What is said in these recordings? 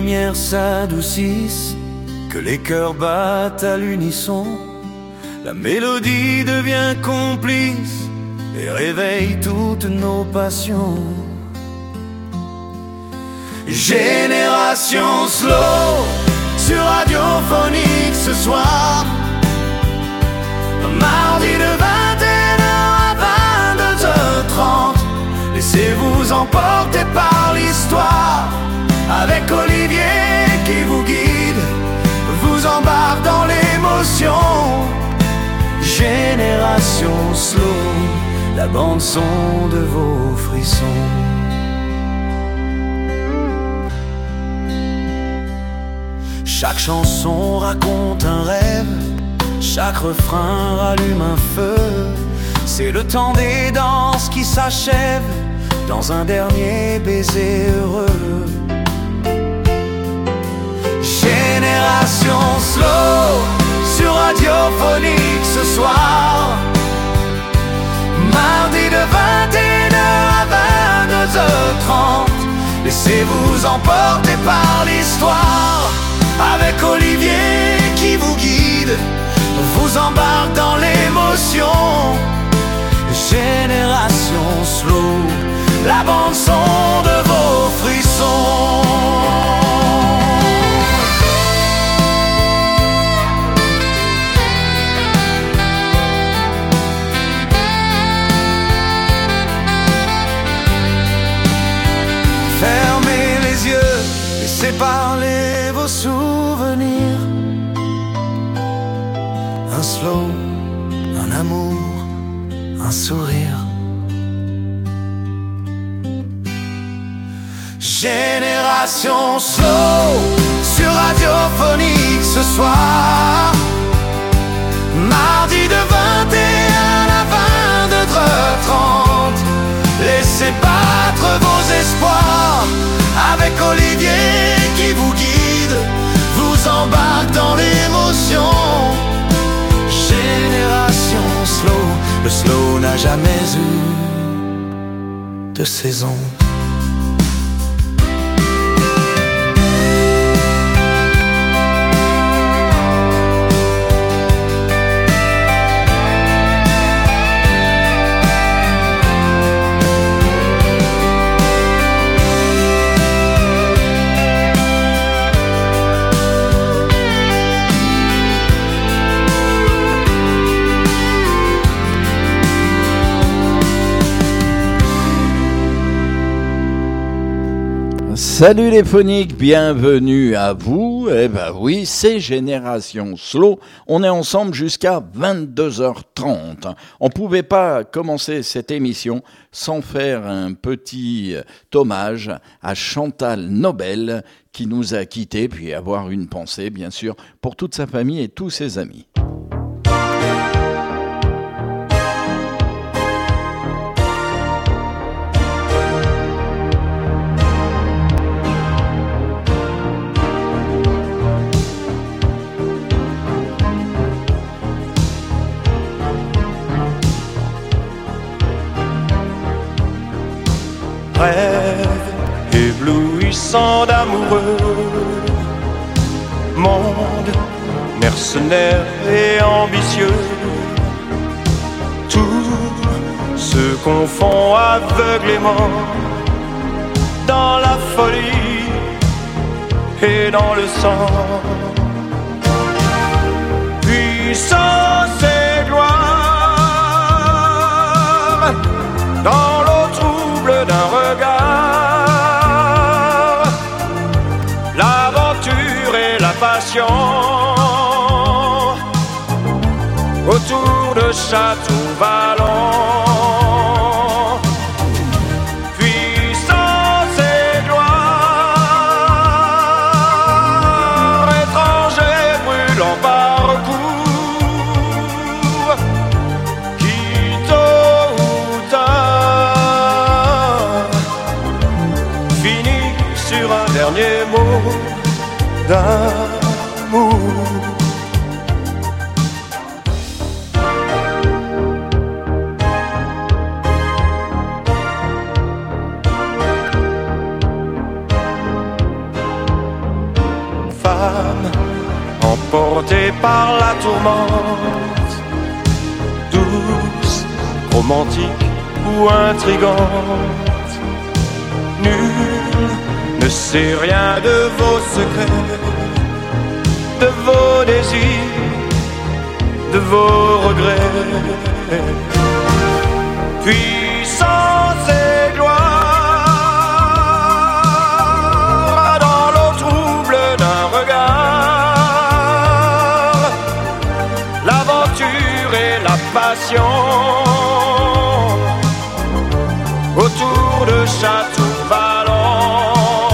lumières s'adoucissent, que les cœurs battent à l'unisson, la mélodie devient complice et réveille toutes nos passions. Génération slow sur Radiophonique ce soir, mardi de 21h à 22h30. Laissez-vous emporter par l'histoire, avec Olivier qui vous guide, vous embarque dans l'émotion. Génération slow, la bande-son de vos frissons. Chaque chanson raconte un rêve, chaque refrain rallume un feu. C'est le temps des danses qui s'achève dans un dernier baiser heureux. Génération slow sur Radiophonique ce soir, mardi de 21h à 22h30. Laissez-vous emporter par l'histoire, avec Olivier qui vous guide, vous embarque dans l'émotion. Génération slow, la bande-son de vos frissons. Fermez les yeux, laissez parler vos souvenirs. Un slow, un amour, un sourire. Génération slow sur Radiophonique ce soir, mardi de 21 à 22h30. Laissez battre vos espoirs, avec Olivier qui vous guide, vous embarque dans l'émotion. Génération slow, le slow n'a jamais eu de saison. Salut les phoniques, bienvenue à vous. Eh ben oui, c'est Génération Slow. On est ensemble jusqu'à 22h30. On pouvait pas commencer cette émission sans faire un petit hommage à Chantal Nobel qui nous a quittés, puis avoir une pensée bien sûr pour toute sa famille et tous ses amis. Rêve éblouissant d'amoureux, monde mercenaire et ambitieux, tout se confond aveuglément dans la folie et dans le sang. Puissance et gloire dans l'eau trouble d'un regard, l'aventure et la passion autour de châteaux vallons. Puissance et gloire, étrangers brûlant parcours, qui tôt ou tard finit sur un dernier mot d'amour. âme emportée par la tourmente, douce, romantique ou intrigante. Nul ne sait rien de vos secrets, de vos désirs, de vos regrets. Puissance et gloire dans l'eau trouble d'un regard, l'aventure et la passion autour de châteaux vallants.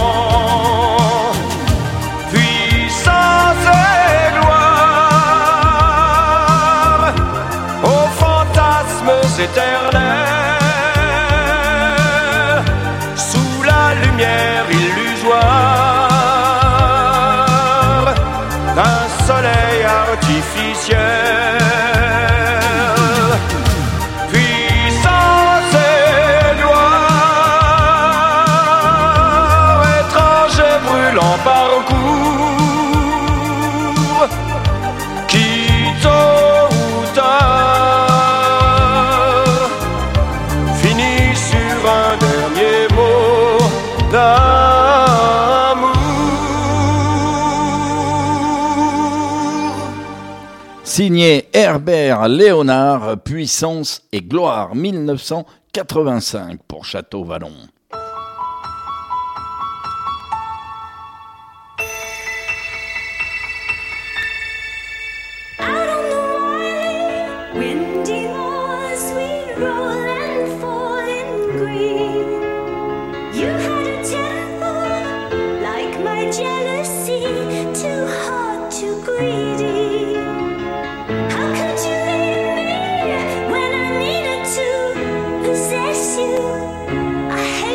Puissance et gloire aux fantasmes éternels, sous la lumière illusoire d'un soleil artificiel. Puissance et gloire, étrange et brûlant parcours, qui tôt ou tard finit sur un dernier mot d'amour. Signé Herbert Léonard, Puissance et gloire, 1985 pour Château Vallon. Out on the wily, windy moors, we roll and fall in green. You had a temper like my jealousy, too hot, too greedy. How could you leave me when I needed to possess you? I hate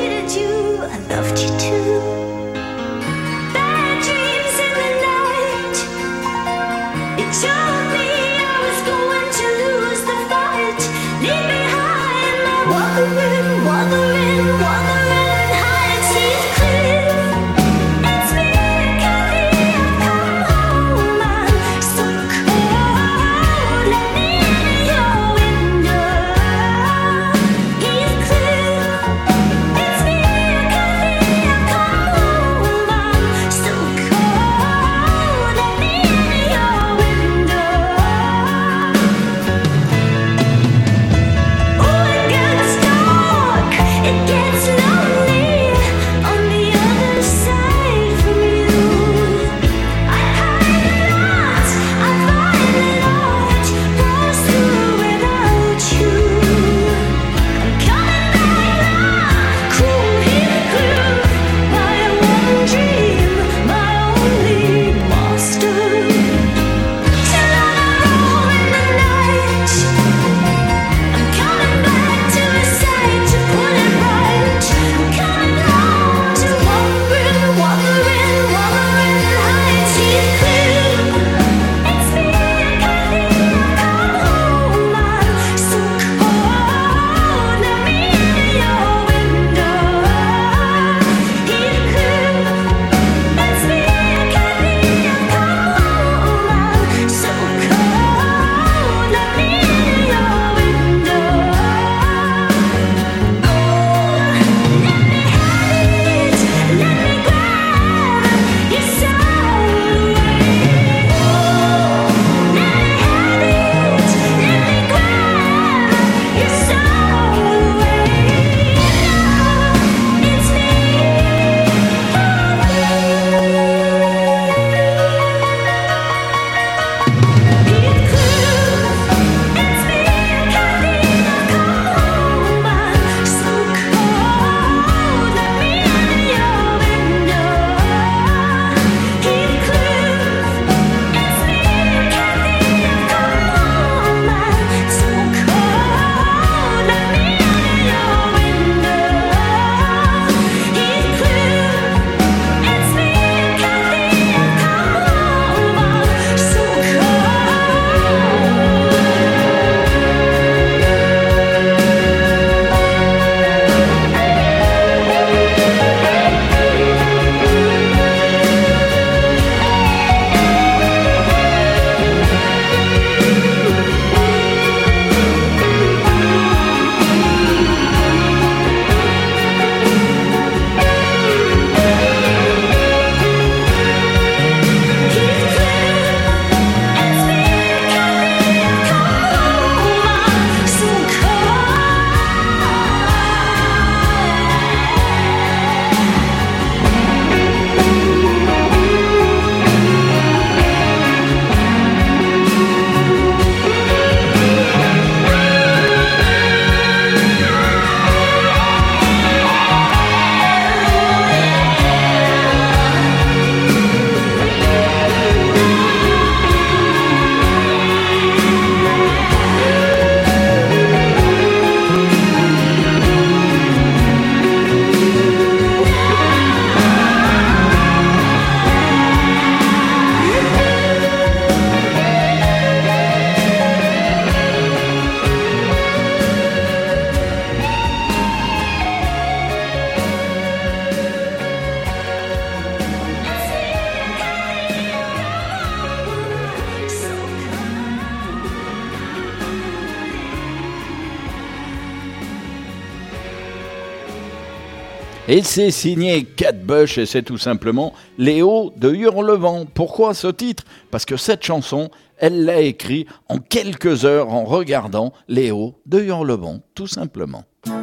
Et c'est signé Kate Bush et c'est tout simplement Léo de Hurlevent. Pourquoi ce titre ? Parce que cette chanson, elle l'a écrite en quelques heures en regardant Léo de Hurlevent, tout simplement.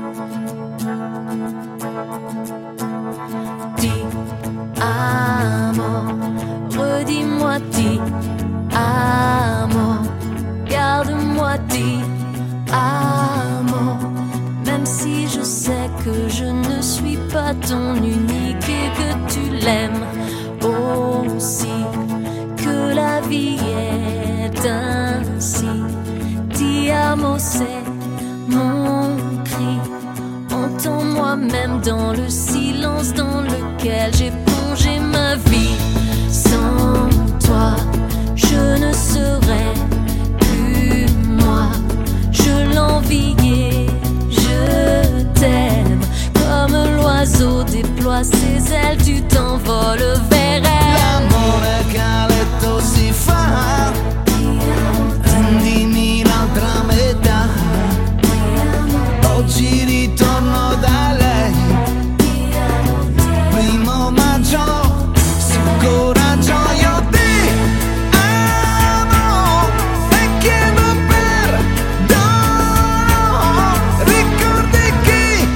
Ti amo, redis-moi ti amo, garde-moi ti amo, même si je sais que je ne suis pas ton unique et que tu l'aimes aussi, que la vie est ainsi. Ti amo, c'est mon cri. Entends-moi même dans le silence dans lequel j'ai plongé ma vie. Sans toi, je ne serais plus moi. Je l'envie et je t'aime. Comme l'oiseau déploie ses ailes, tu t'envoles vers elle. L'amore che ha letto si fa, rendimi l'altra metà. Oggi ritorno da lei, primo maggio, su coraggio io ti amo e chiedo perdono. Ricordi chi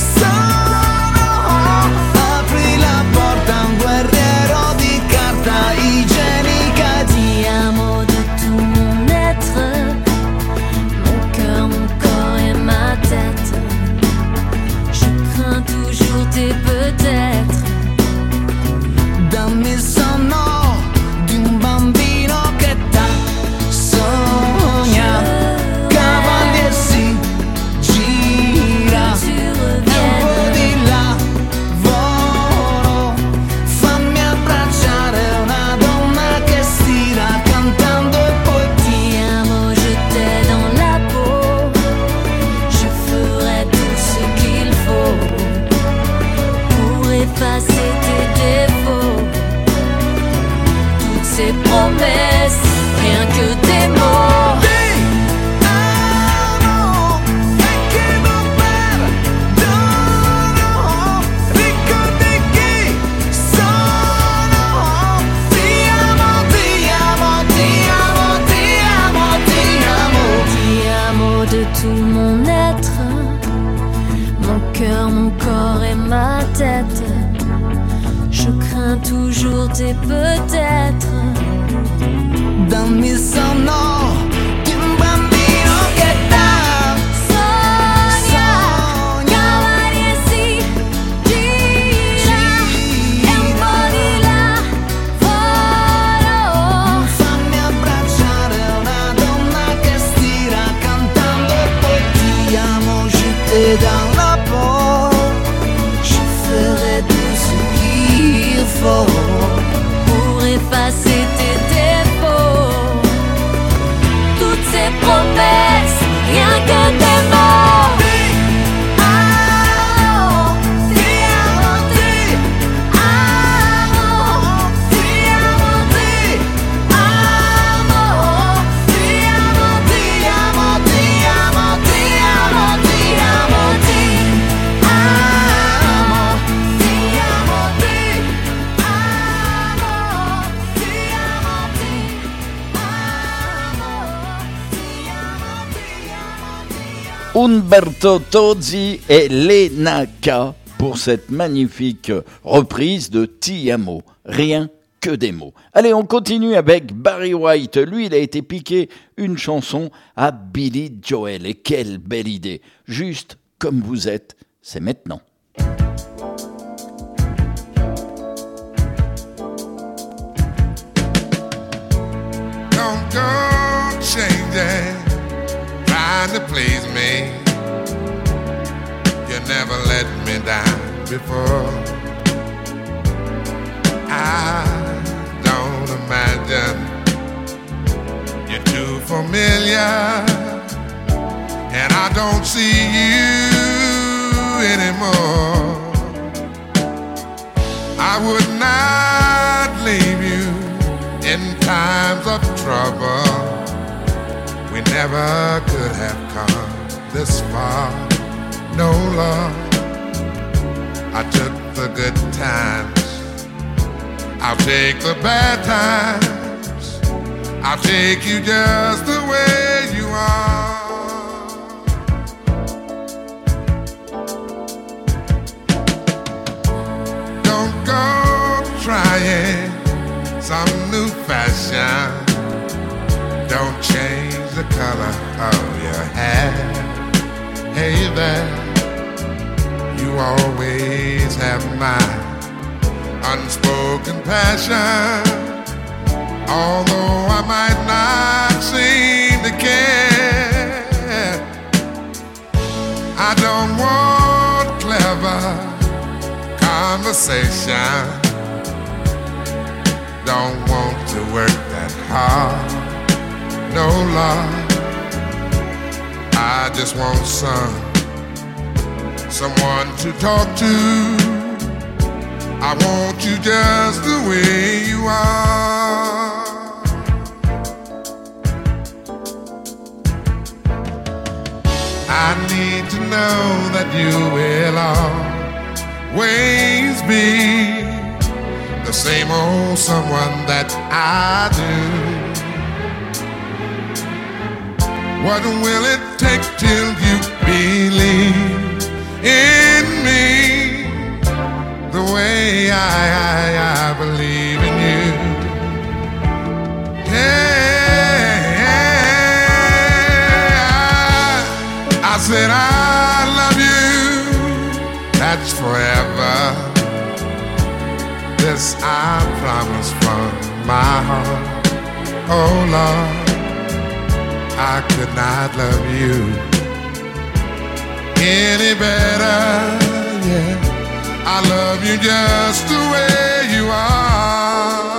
sono, apri la porta a un guerriero di carta igienica. Ti amo de tout mon être, mon cœur, mon corps et ma tête. Je crains toujours tes peut-être. Dammi il sonno di un bambino che t'ha sogna, cavalier si gira, Tu e un reviens. po' di lavoro, fammi abbracciare una donna che stira cantando e poi Ti amo, je t'ai dans la peau. Je ferai tout ce qu'il faut pour effacer tes défauts. Toutes ces promesses, rien que des mots. ti amo e chiedo perdono. Ricordi chi sono, ti amo, ti amo, ti amo, ti amo, ti amo. Ti amo de tout mon être, mon cœur, mon corps et ma tête. Je crains toujours tes peut-être. Dammi il sonno di un bambino che t'ha Sogna, cavalier si gira, e un po' di lavoro. fammi abbracciare una donna che stira cantando e poi ti amo, je t'ai dans la peau. Je ferai tout ce qu'il faut Pour effacer tes défauts. Toutes ces promesses, rien que des mots. ti amo, ti amo, ti amo, ti amo, ti amo, ti amo, ti amo, ti amo, ti amo, ti amo, ti amo, ti amo, ti Umberto Tozzi et Lena K pour cette magnifique reprise de Ti amo, rien que des mots. Allez, on continue avec Barry White. Lui, il a été piqué une chanson à Billy Joel. Et quelle belle idée. Juste comme vous êtes, c'est maintenant. Don't go changing, trying to please me. You never let me down before. I don't imagine you're too familiar, and I don't see you anymore. I would not leave you in times of trouble. We never could have come this far, no love. I took the good times, I'll take the bad times, I'll take you just the way you are. Don't go trying some new fashion, don't change the color of your hair. Hey there, you always have my unspoken passion. Although I might not seem to care, I don't want clever conversation, don't want to work that hard, no love. I just want someone to talk to. I want you just the way you are. I need to know that you will always be the same old someone that I do. What will it take till you believe in me the way I believe in you? Yeah, I said I love you, that's forever. This I promise from my heart. Oh Lord, I could not love you any better, yeah. I love you just the way you are.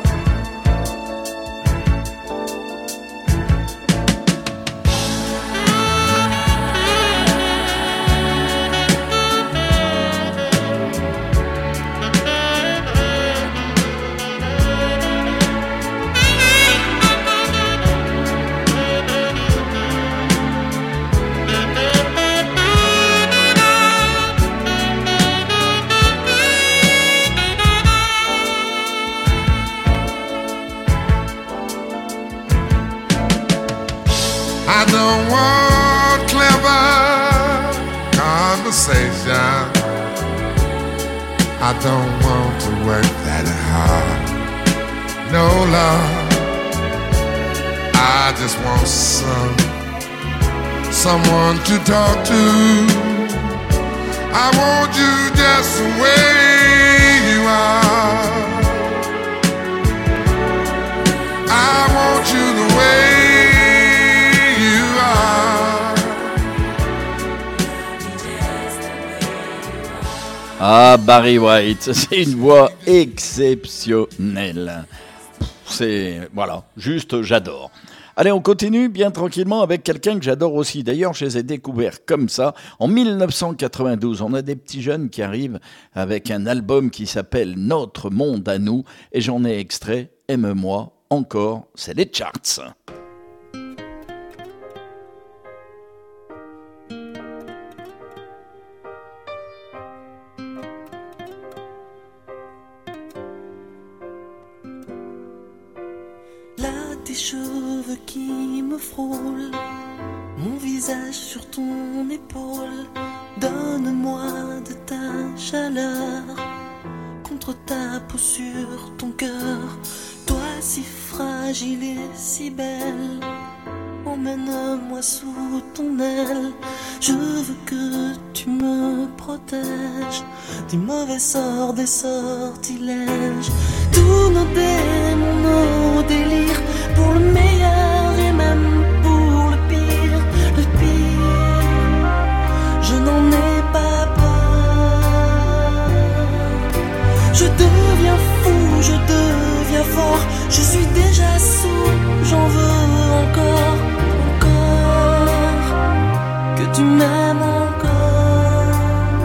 I don't want clever conversation, I don't want to work that hard, no love. I just want someone to talk to. I want you just the way you are. I want you the way. Ah, Barry White, c'est une voix exceptionnelle. C'est, voilà, juste j'adore. Allez, on continue bien tranquillement avec quelqu'un que j'adore aussi. D'ailleurs, je les ai découverts comme ça. En 1992, on a des petits jeunes qui arrivent avec un album qui s'appelle Notre Monde à nous. Et j'en ai extrait, Aime-moi encore, c'est les charts. Tes cheveux qui me frôlent, mon visage sur ton épaule. Donne-moi de ta chaleur contre ta peau sur ton cœur. Toi si fragile et si belle, emmène-moi sous ton aile. Je veux que tu me protèges du mauvais sort des sortilèges. Tous nos démons, nos délires, pour le meilleur et même pour le pire. Le pire, je n'en ai pas peur. Je deviens fou, je deviens fort. Je suis déjà sous, j'en veux encore, encore. Que tu m'aimes encore.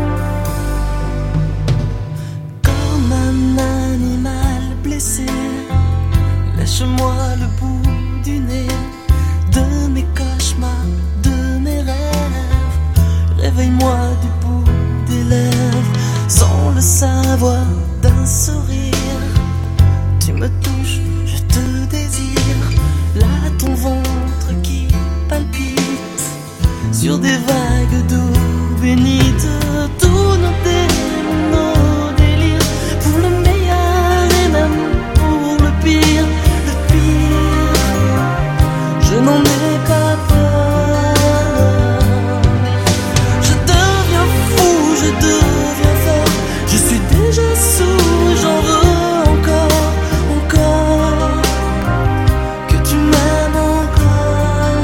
Comme un animal blessé, lâche-moi le bout du nez de mes cauchemars, de mes rêves. Réveille-moi du bout des lèvres. sans le savoir d'un sourire. Tu me touches, je te désire. Là ton ventre qui palpite sur des vagues d'eau bénite. Tous nos démons, nos délires, pour le meilleur et même pour le pire. Le pire, je n'en ai pas peur. Je deviens fou, je deviens fort. Je suis déjà sourd et j'en veux encore, encore. Que tu m'aimes encore.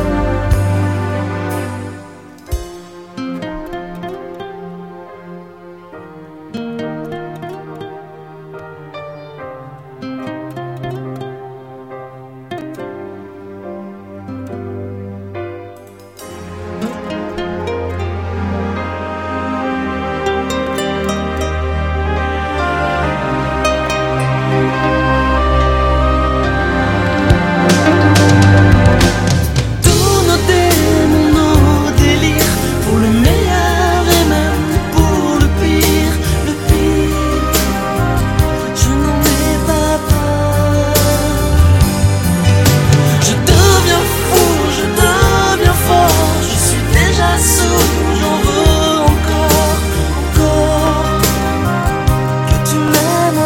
Tous nos démons, nos délires, pour le meilleur et même pour le pire. Le pire, je n'en ai pas peur. Je deviens fou, je deviens fort. Je suis déjà sourd, j'en veux encore, encore. Que tu m'aimes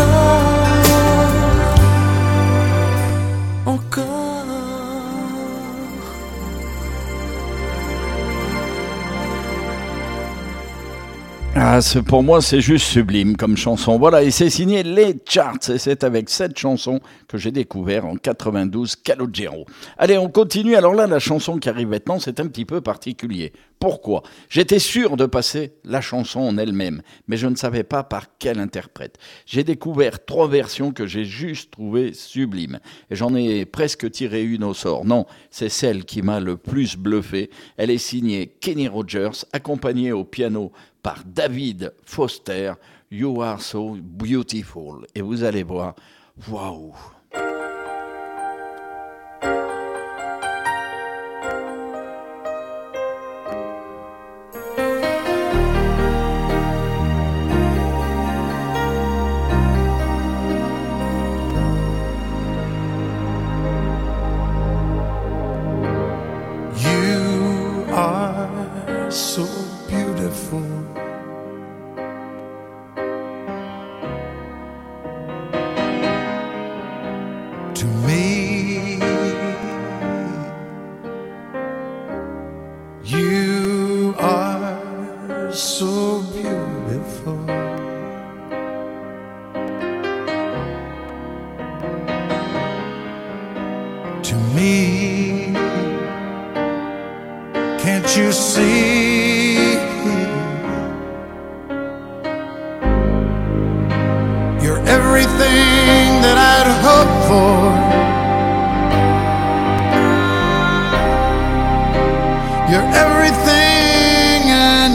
encore, encore. Ah, pour moi, c'est juste sublime comme chanson. Voilà, et c'est signé Les Charts. Et c'est avec cette chanson que j'ai découvert en 92 Calogero. Allez, on continue. Alors là, la chanson qui arrive maintenant, c'est un petit peu particulier. Pourquoi ? J'étais sûr de passer la chanson en elle-même, mais je ne savais pas par quel interprète. J'ai découvert 3 versions que j'ai juste trouvées sublimes. Et j'en ai presque tiré une au sort. Non, c'est celle qui m'a le plus bluffé. Elle est signée Kenny Rogers, accompagnée au piano par David Foster, You Are So Beautiful. Et vous allez voir, waouh! You are so beautiful. To me, you are so beautiful. To me, can't you see? You're everything that I'd hoped for. You're everything I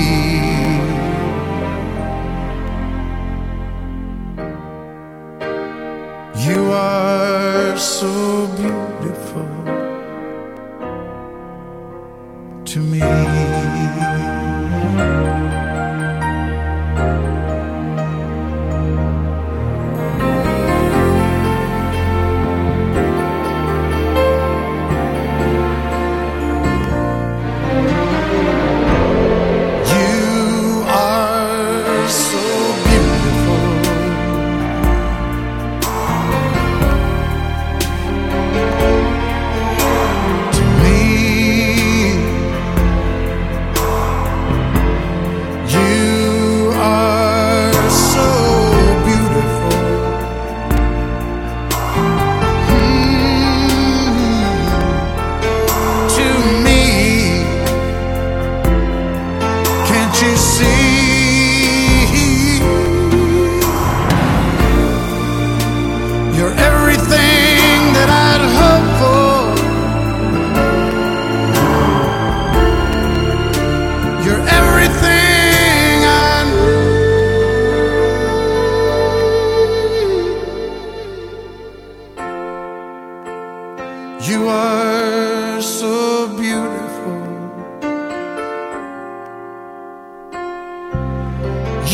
need. You are so beautiful to me. You are so beautiful to me. You are so beautiful. To me. Can't you see? You're everything that I'd hoped for. You're everything I need. You are so beautiful.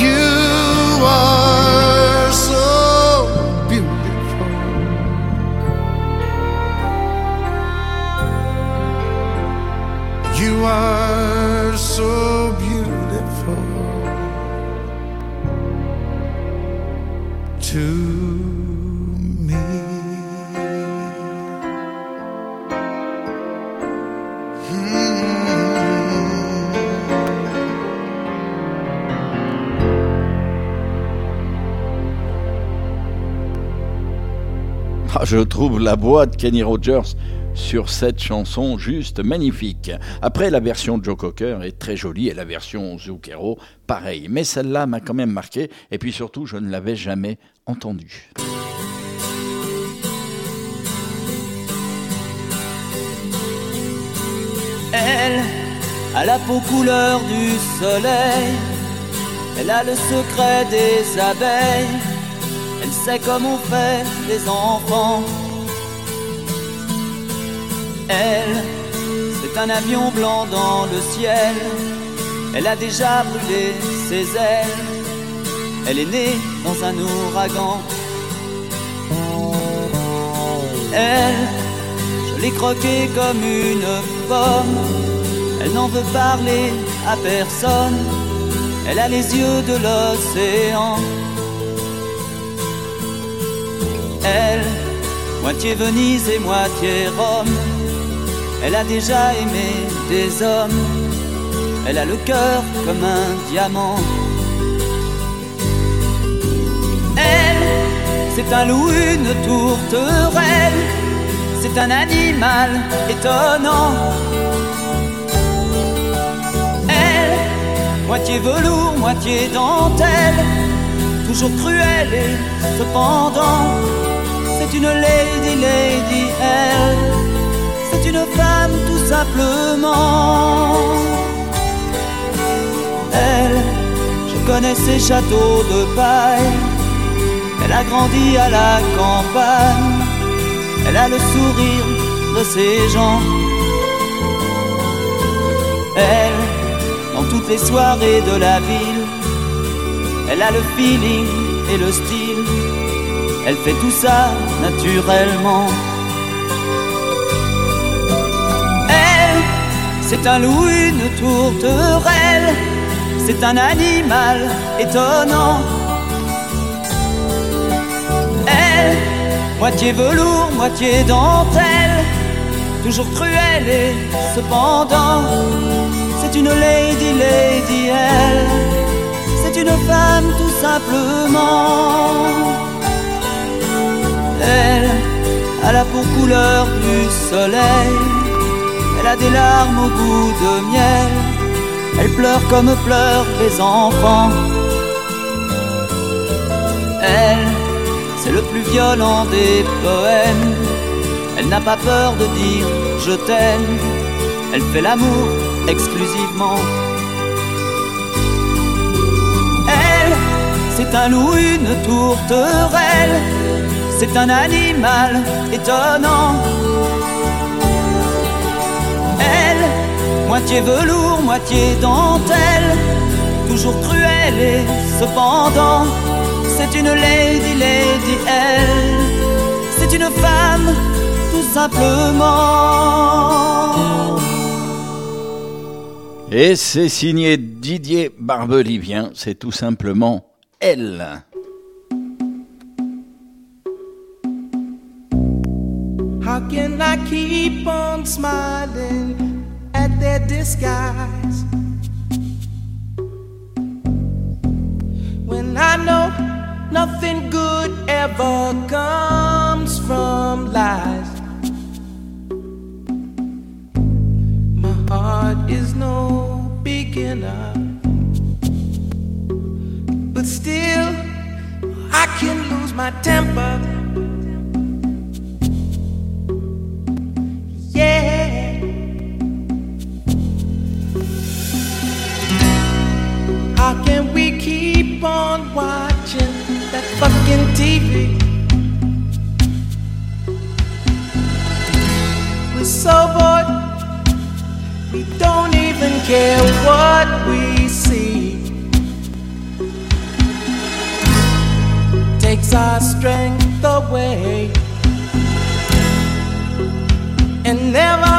Ah, je trouve la voix de Kenny Rogers sur cette chanson juste magnifique. Après, la version de Joe Cocker est très jolie et la version Zucchero, pareil. Mais celle-là m'a quand même marqué et puis surtout, je ne l'avais jamais entendue. Elle a la peau couleur du soleil, elle a le secret des abeilles, elle sait comment on fait les enfants. Elle, c'est un avion blanc dans le ciel, elle a déjà brûlé ses ailes, elle est née dans un ouragan. Elle, je l'ai croquée comme une pomme, elle n'en veut parler à personne, elle a les yeux de l'océan. Elle, moitié Venise et moitié Rome, elle a déjà aimé des hommes, elle a le cœur comme un diamant. Elle, c'est un loup, une tourterelle, c'est un animal étonnant. Elle, moitié velours, moitié dentelle, toujours cruelle et cependant, c'est une lady, elle, c'est une femme tout simplement. Elle, je connais ses châteaux de paille, elle a grandi à la campagne, elle a le sourire de ses gens. Elle, dans toutes les soirées de la ville, elle a le feeling et le style, elle fait tout ça naturellement. Elle, c'est un loup, une tourterelle, c'est un animal étonnant. Elle, moitié velours, moitié dentelle, toujours cruelle et cependant, c'est une lady, elle, c'est une femme tout simplement. Elle a la peau couleur du soleil, elle a des larmes au goût de miel, elle pleure comme pleurent les enfants. Elle, c'est le plus violent des poèmes, elle n'a pas peur de dire je t'aime, elle fait l'amour exclusivement. Elle, c'est un loup, une tourterelle, c'est un animal étonnant. Elle, moitié velours, moitié dentelle, toujours cruelle et cependant, c'est une lady, elle, c'est une femme tout simplement. Et c'est signé Didier Barbelivien, c'est tout simplement elle. How can I keep on smiling at their disguise when I know nothing good ever comes from lies? My heart is no beginner, but still I can lose my temper. Yeah. How can we keep on watching that fucking TV? We're so bored, we don't even care what we see. Takes our strength away and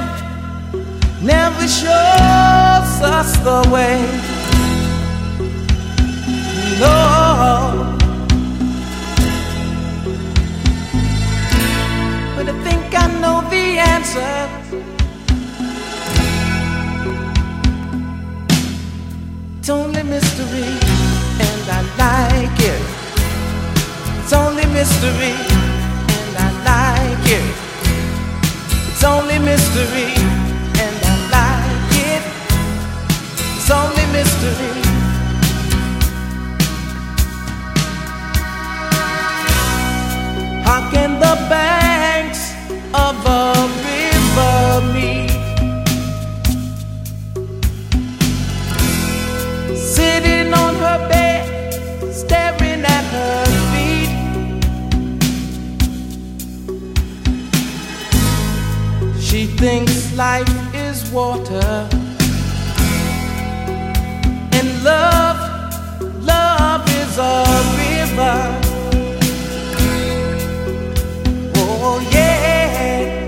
never shows us the way. No, but I think I know the answer. It's only mystery, and I like it. It's only mystery, and I like it. mystery, and I like it. It's only mystery. How can the banks of a river meet? Sitting on her bed, staring at her feet. She thinks life is water, and love is a river. Oh yeah.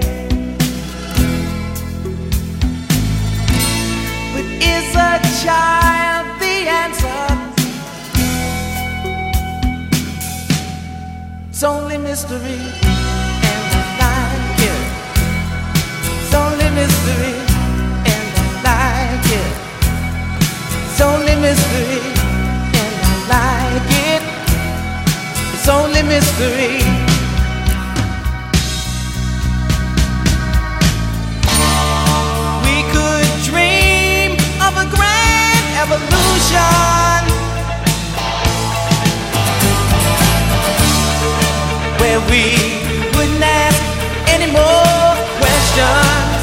But is a child the answer? It's only mystery, and I like it. It's only mystery, and I like it. It's only mystery, and I like it. It's only mystery. We could dream of a grand evolution, where we wouldn't ask any more questions.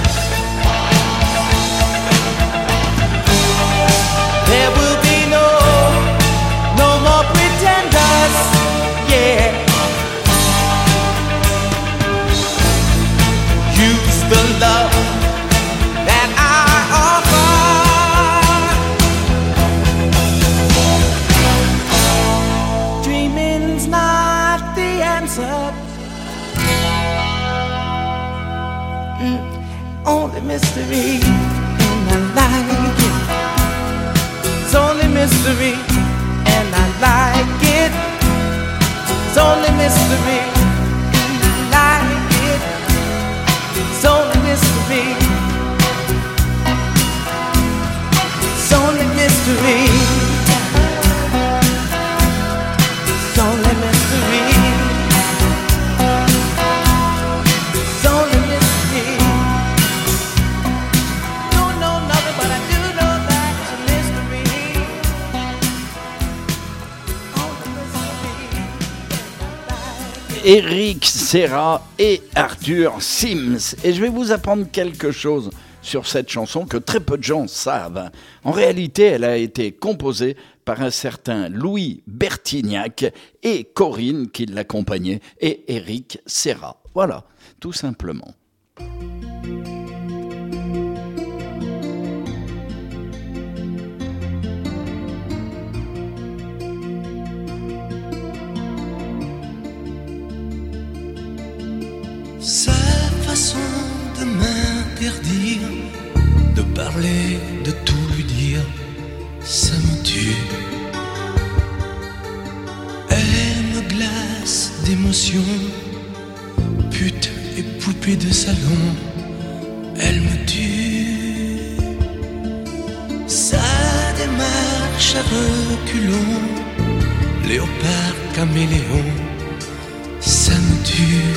There will be no more pretenders, yeah. Use the love that I offer. Dreaming's not the answer. Only mystery, and I like it. It's only mystery, and I like it. It's only mystery, and I like it. It's only mystery. It's only mystery. It's only mystery. It's only mystery. Don't know nothing, but I do know that it's a mystery. Only mystery. Eric Serra et Arthur Sims. Et je vais vous apprendre quelque chose sur cette chanson que très peu de gens savent. En réalité, elle a été composée par un certain Louis Bertignac et Corinne qui l'accompagnait et Eric Serra. Voilà, tout simplement. Sa façon de m'interdire de parler, de tout lui dire, ça me tue. Elle me glace d'émotion, pute et poupée de salon, elle me tue. Sa démarche à reculons, léopard caméléon, ça me tue.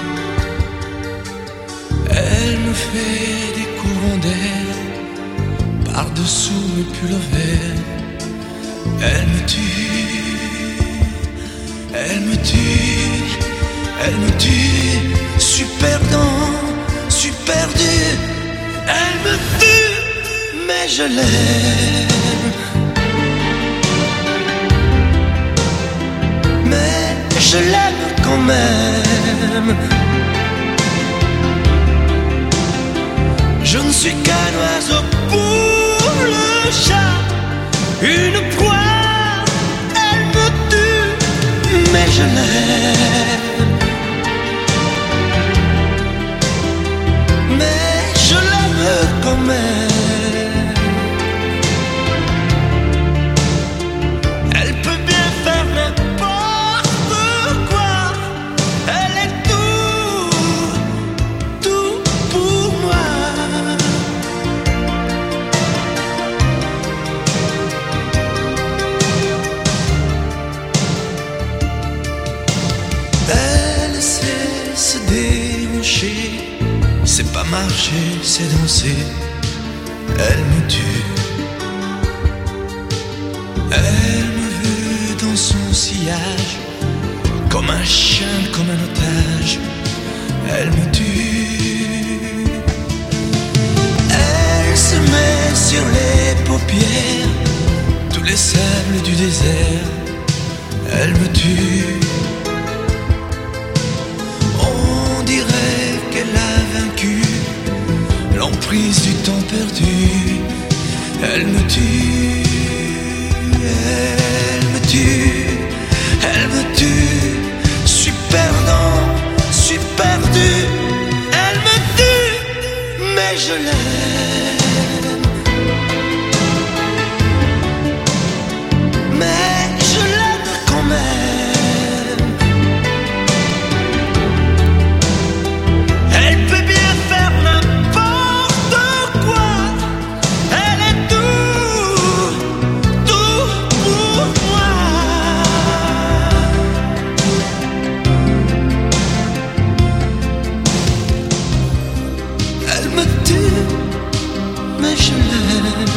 Elle me fait des courants d'air par-dessous mes pullovers. Elle me tue, elle me tue, elle me tue. Super dans, super dur. Elle me tue, mais je l'aime. Mais je l'aime quand même. Je ne suis qu'un oiseau pour le chat, une proie, elle me tue, mais je l'aime. Mais je l'aime quand même. Elle peut bien faire n'importe quoi, elle est tout C'est pas marcher, c'est danser. Elle me tue. Elle me veut dans son sillage, comme un chien, comme un otage. Elle me tue. Elle se met sur les paupières tous les sables du désert. Elle me tue. On dirait qu'elle a vaincu l'emprise du temps perdu. Elle me tue. Elle me tue. Elle me tue. Je suis perdant, je suis perdu. Elle me tue, mais je l'aime. Mais je l'aime quand même. Elle peut bien faire n'importe quoi. Elle est tout, tout pour moi. Elle me tue, mais je l'aime.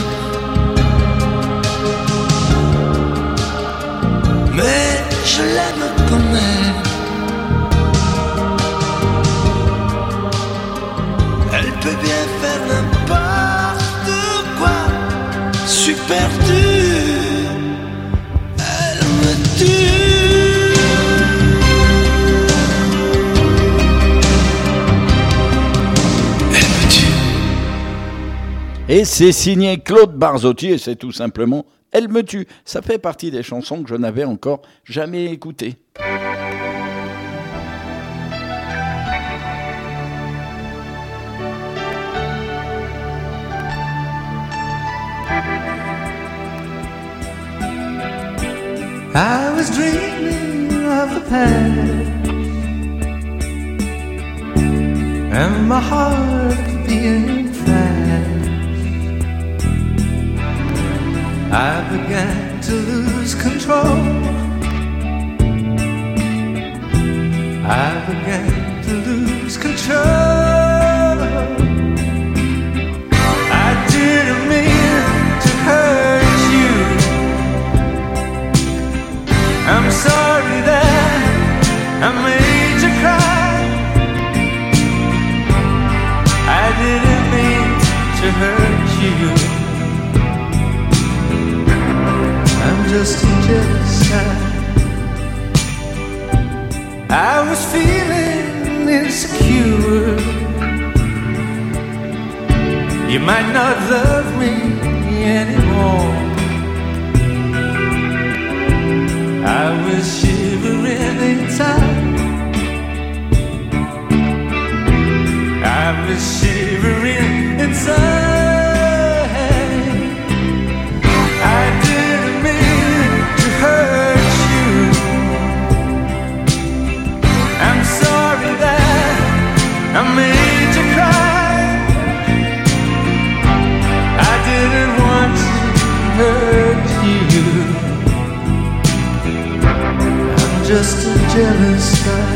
Mais je l'aime quand même. Elle peut bien faire n'importe quoi. Je suis perdu. Elle me tue. Elle me tue. Et c'est signé Claude Barzotti et c'est tout simplement Elle me tue. Ça fait partie des chansons que je n'avais encore jamais écoutées. I was dreaming of the past, and my heart beating fast. I began to lose control. I began to lose control. I didn't mean to hurt you. I'm sorry that I made you cry. I didn't mean to hurt you. I'm just a jealous guy. I was feeling insecure. You might not love me anymore. I was shivering inside. I was shivering inside. I didn't mean to hurt you. I'm sorry that I made you cry. I didn't want to hurt you. Just a jealous guy.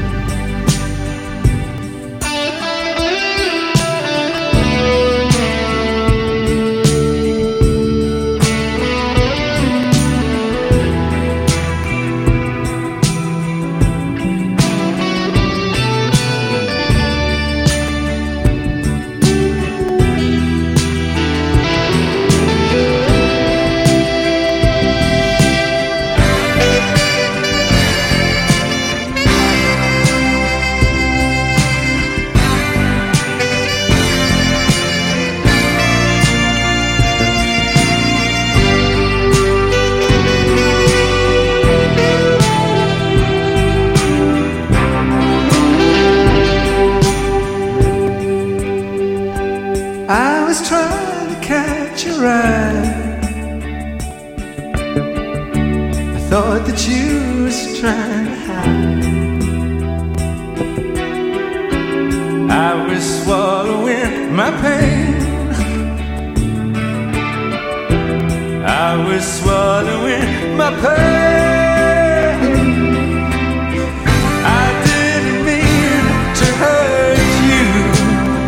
I was trying to catch your eye. I thought that you was trying to hide. I was swallowing my pain. I was swallowing my pain. I didn't mean to hurt you.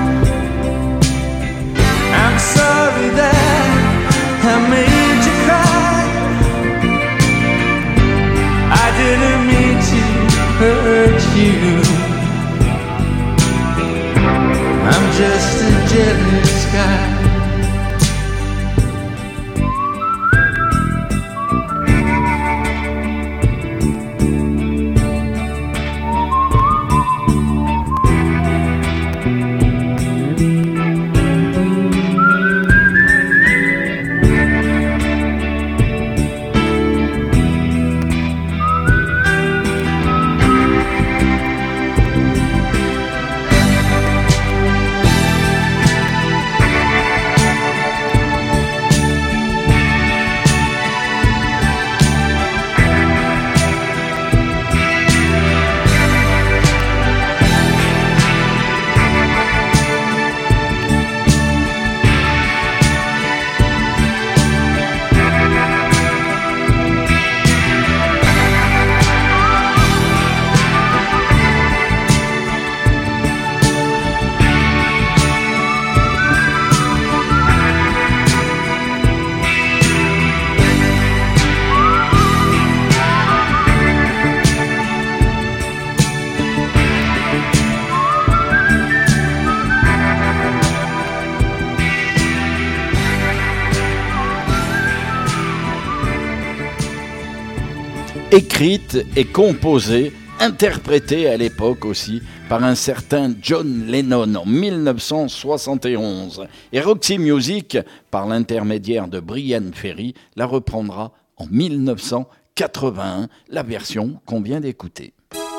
écrite et composée, interprétée à l'époque aussi par un certain John Lennon en 1971. Et Roxy Music, par l'intermédiaire de Bryan Ferry, la reprendra en 1981, la version qu'on vient d'écouter.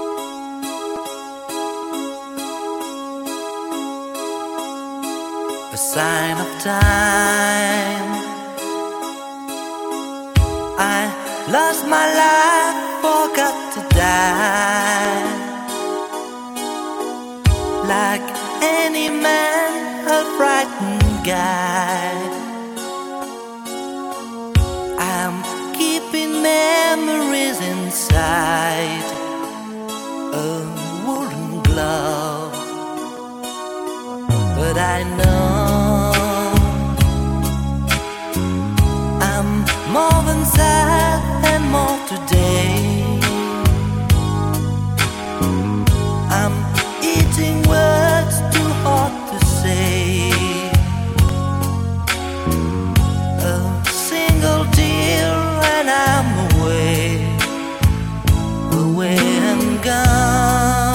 A sign of time. I lost my life, forgot to die. Like any man, a frightened guy. I'm keeping memories inside a woolen glove. But I know I'm more than sad and more today. I'm eating words too hard to say. A single tear and I'm away, away and gone.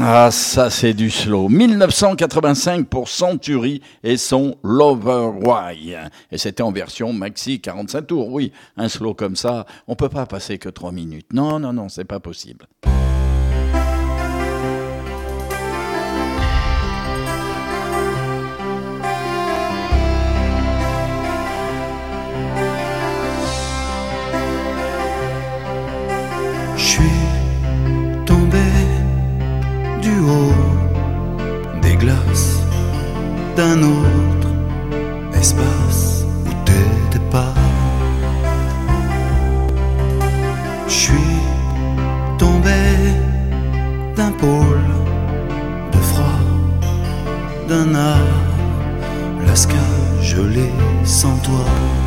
Ah, ça c'est du slow. 1985 pour Century et son Lover Why. Et c'était en version maxi 45 tours. Oui, un slow comme ça, on peut pas passer que 3 minutes. Non, non, non, c'est pas possible. Je suis tombé du haut des glaces d'un autre espace où t'étais pas. Je suis tombé d'un pôle de froid, d'un Alaska gelé sans toi.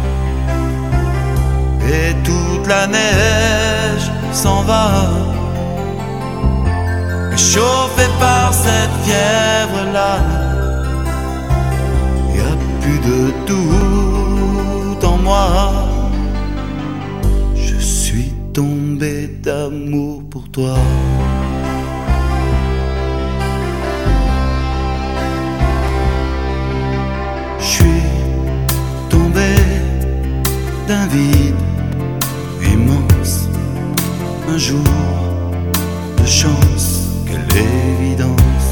Et toute la neige s'en va, chauffé par cette fièvre-là. Y a plus de doute en moi. Je suis tombé d'amour pour toi. Je suis tombé d'un vide immense. Un jour de chance, quelle évidence.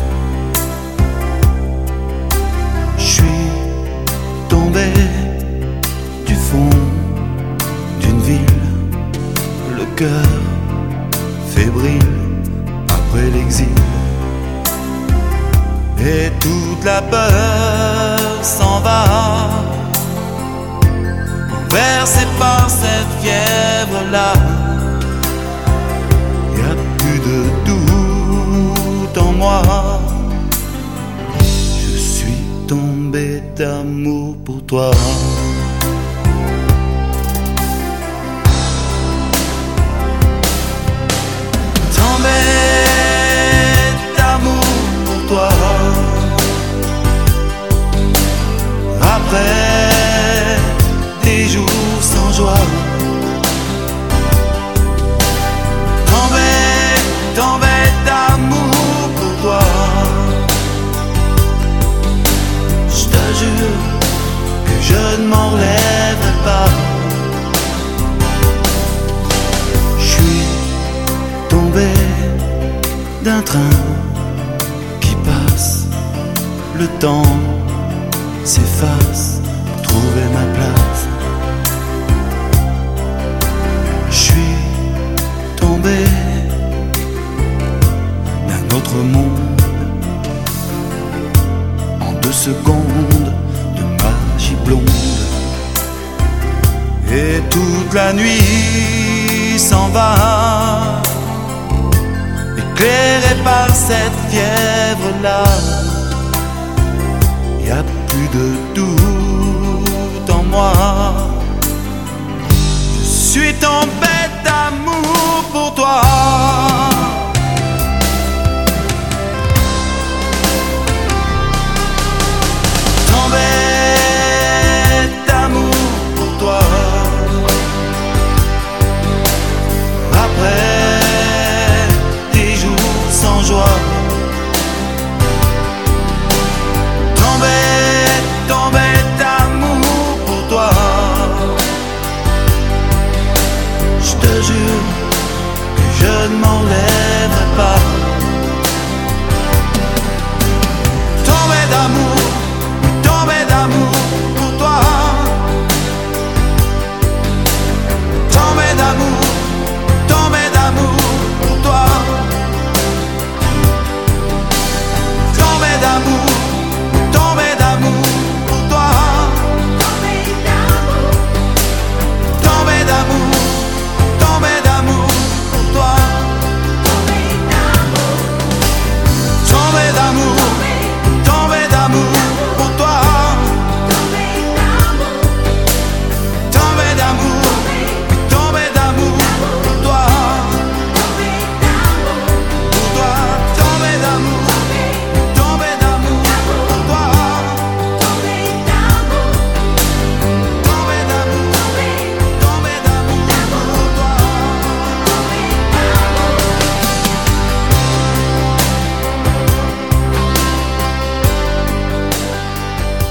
Je suis tombé du fond d'une ville, le cœur fébrile après l'exil. Et toute la peur s'en va, bercée par cette fièvre-là. Y a plus de doute en moi. Je suis tombé d'amour pour toi. Tombé d'amour pour toi. Après des jours sans joie. Tombé d'amour pour toi. Je te jure que je ne m'en relèverai pas. Je suis tombé d'un train qui passe. Le temps s'efface, trouver ma place. Je suis tombé notre monde en 2 secondes de magie blonde. Et toute la nuit s'en va, éclairée par cette fièvre-là. Y a plus de doute en moi. Je suis tombé d'amour pour toi. D'amour pour toi. Après des jours sans joie. Tombé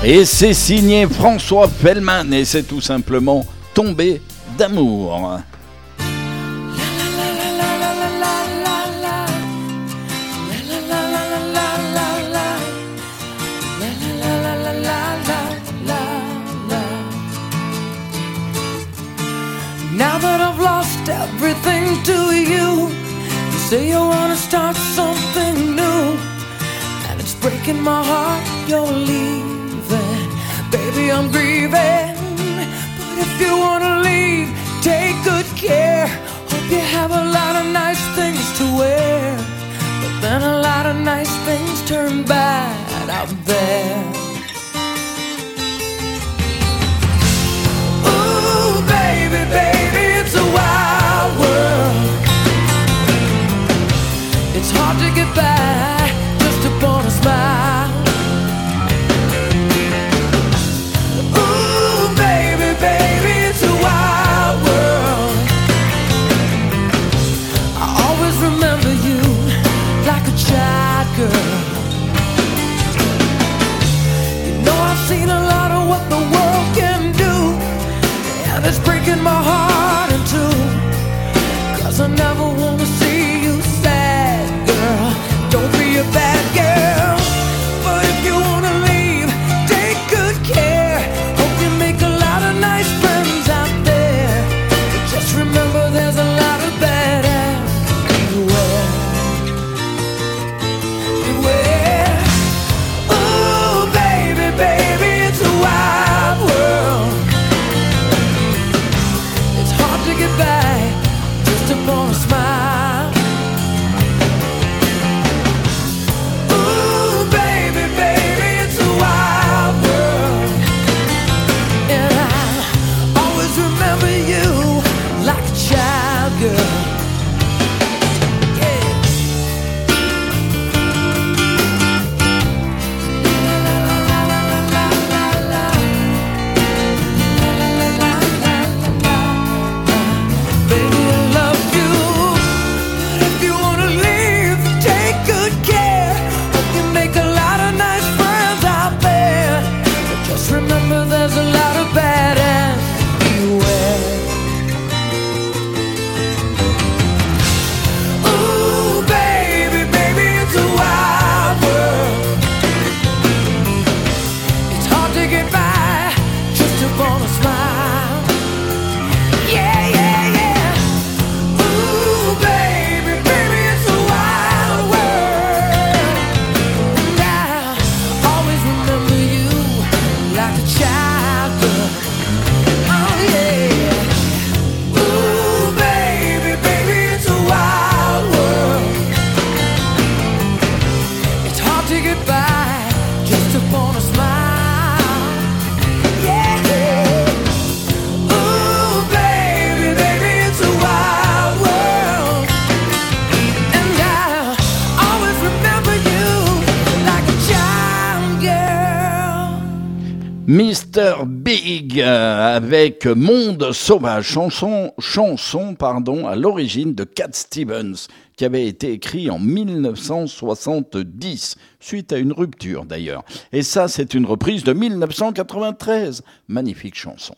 Et c'est signé François Fellman et c'est tout simplement Tombé d'amour. Now that I've lost everything to you, you say you wanna start something new, and it's breaking my heart you're leaving. Baby, I'm grieving, but if you wanna leave, take good care. Hope you have a lot of nice things to wear, but then a lot of nice things turn bad out there. Ooh, baby, baby, it's a wild world. It's hard to get by just upon a smile. Ooh, baby, baby, it's a wild world. I always remember you like a child girl. You know I've seen a lot of what the world can do, and it's breaking my heart in two, 'cause I never wanna see you sad, girl. Don't be a bad girl, but if you wanna leave, take good care. Hope you make a lot of nice friends out there, but just remember there's a lot of bad ass everywhere. Beware. Ooh, baby, baby, it's a wild world. It's hard to get by just upon a smile. Ooh, baby, baby, it's a wild world. And I always remember you like a child girl. Yeah. Baby, I love you, but if you wanna leave, take good care. Hope you make a lot of nice friends out there, but just remember there's a lot of bad and beware. Ooh, baby, baby, it's a wild world. It's hard to get by just upon a smile. Yeah, yeah, yeah. Ooh, baby, baby, it's a wild world. And I always remember you like a child girl. Oh, yeah. Ooh, baby, baby, it's a wild world. It's hard to get by just upon a smile. Yeah, yeah. Ooh, baby, baby, it's a wild world. And I always remember you like a child girl. Mr. Big avec Monde Sauvage, chanson à l'origine de Cat Stevens, qui avait été écrit en 1970, suite à une rupture d'ailleurs. Et ça, c'est une reprise de 1993. Magnifique chanson.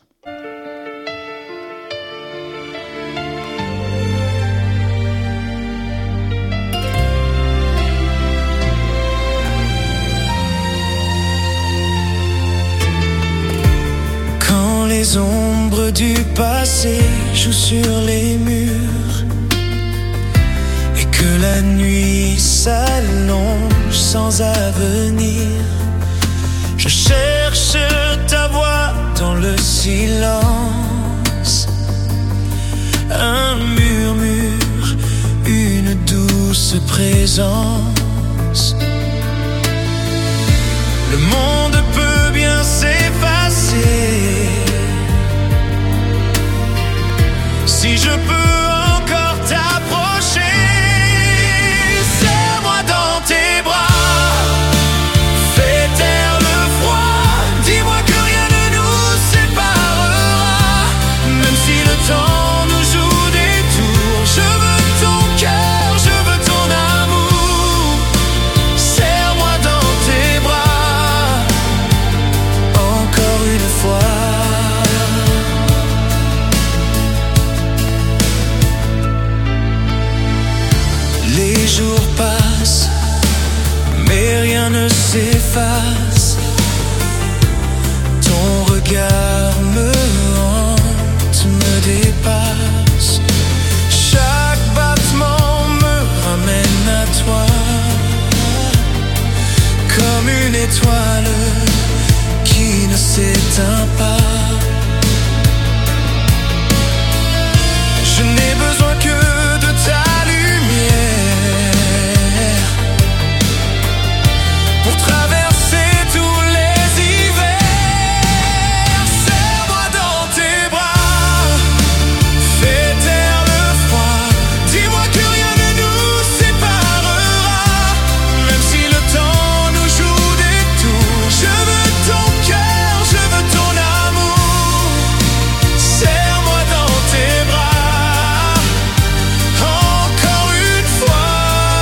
Quand les ombres du passé jouent sur les murs et que la nuit s'allonge sans avenir, je cherche ta voix dans le silence. Un murmure, une douce présence. Le monde peut bien s'effacer si je peux encore t'approcher. Serre-moi dans tes bras, fais taire le froid, dis-moi que rien ne nous séparera, même si le temps nous joue des tours. Je veux ton cœur, je veux ton amour. Serre-moi dans tes bras. étoile qui ne s'éteint pas. Je n'ai besoin que de ta lumière pour traverser tous les hivers. Serre-moi dans tes bras, fais taire le froid. Dis-moi que rien ne nous séparera, même si le temps nous joue des tours. Je veux ton cœur, je veux ton amour. Serre-moi dans tes bras, encore une fois.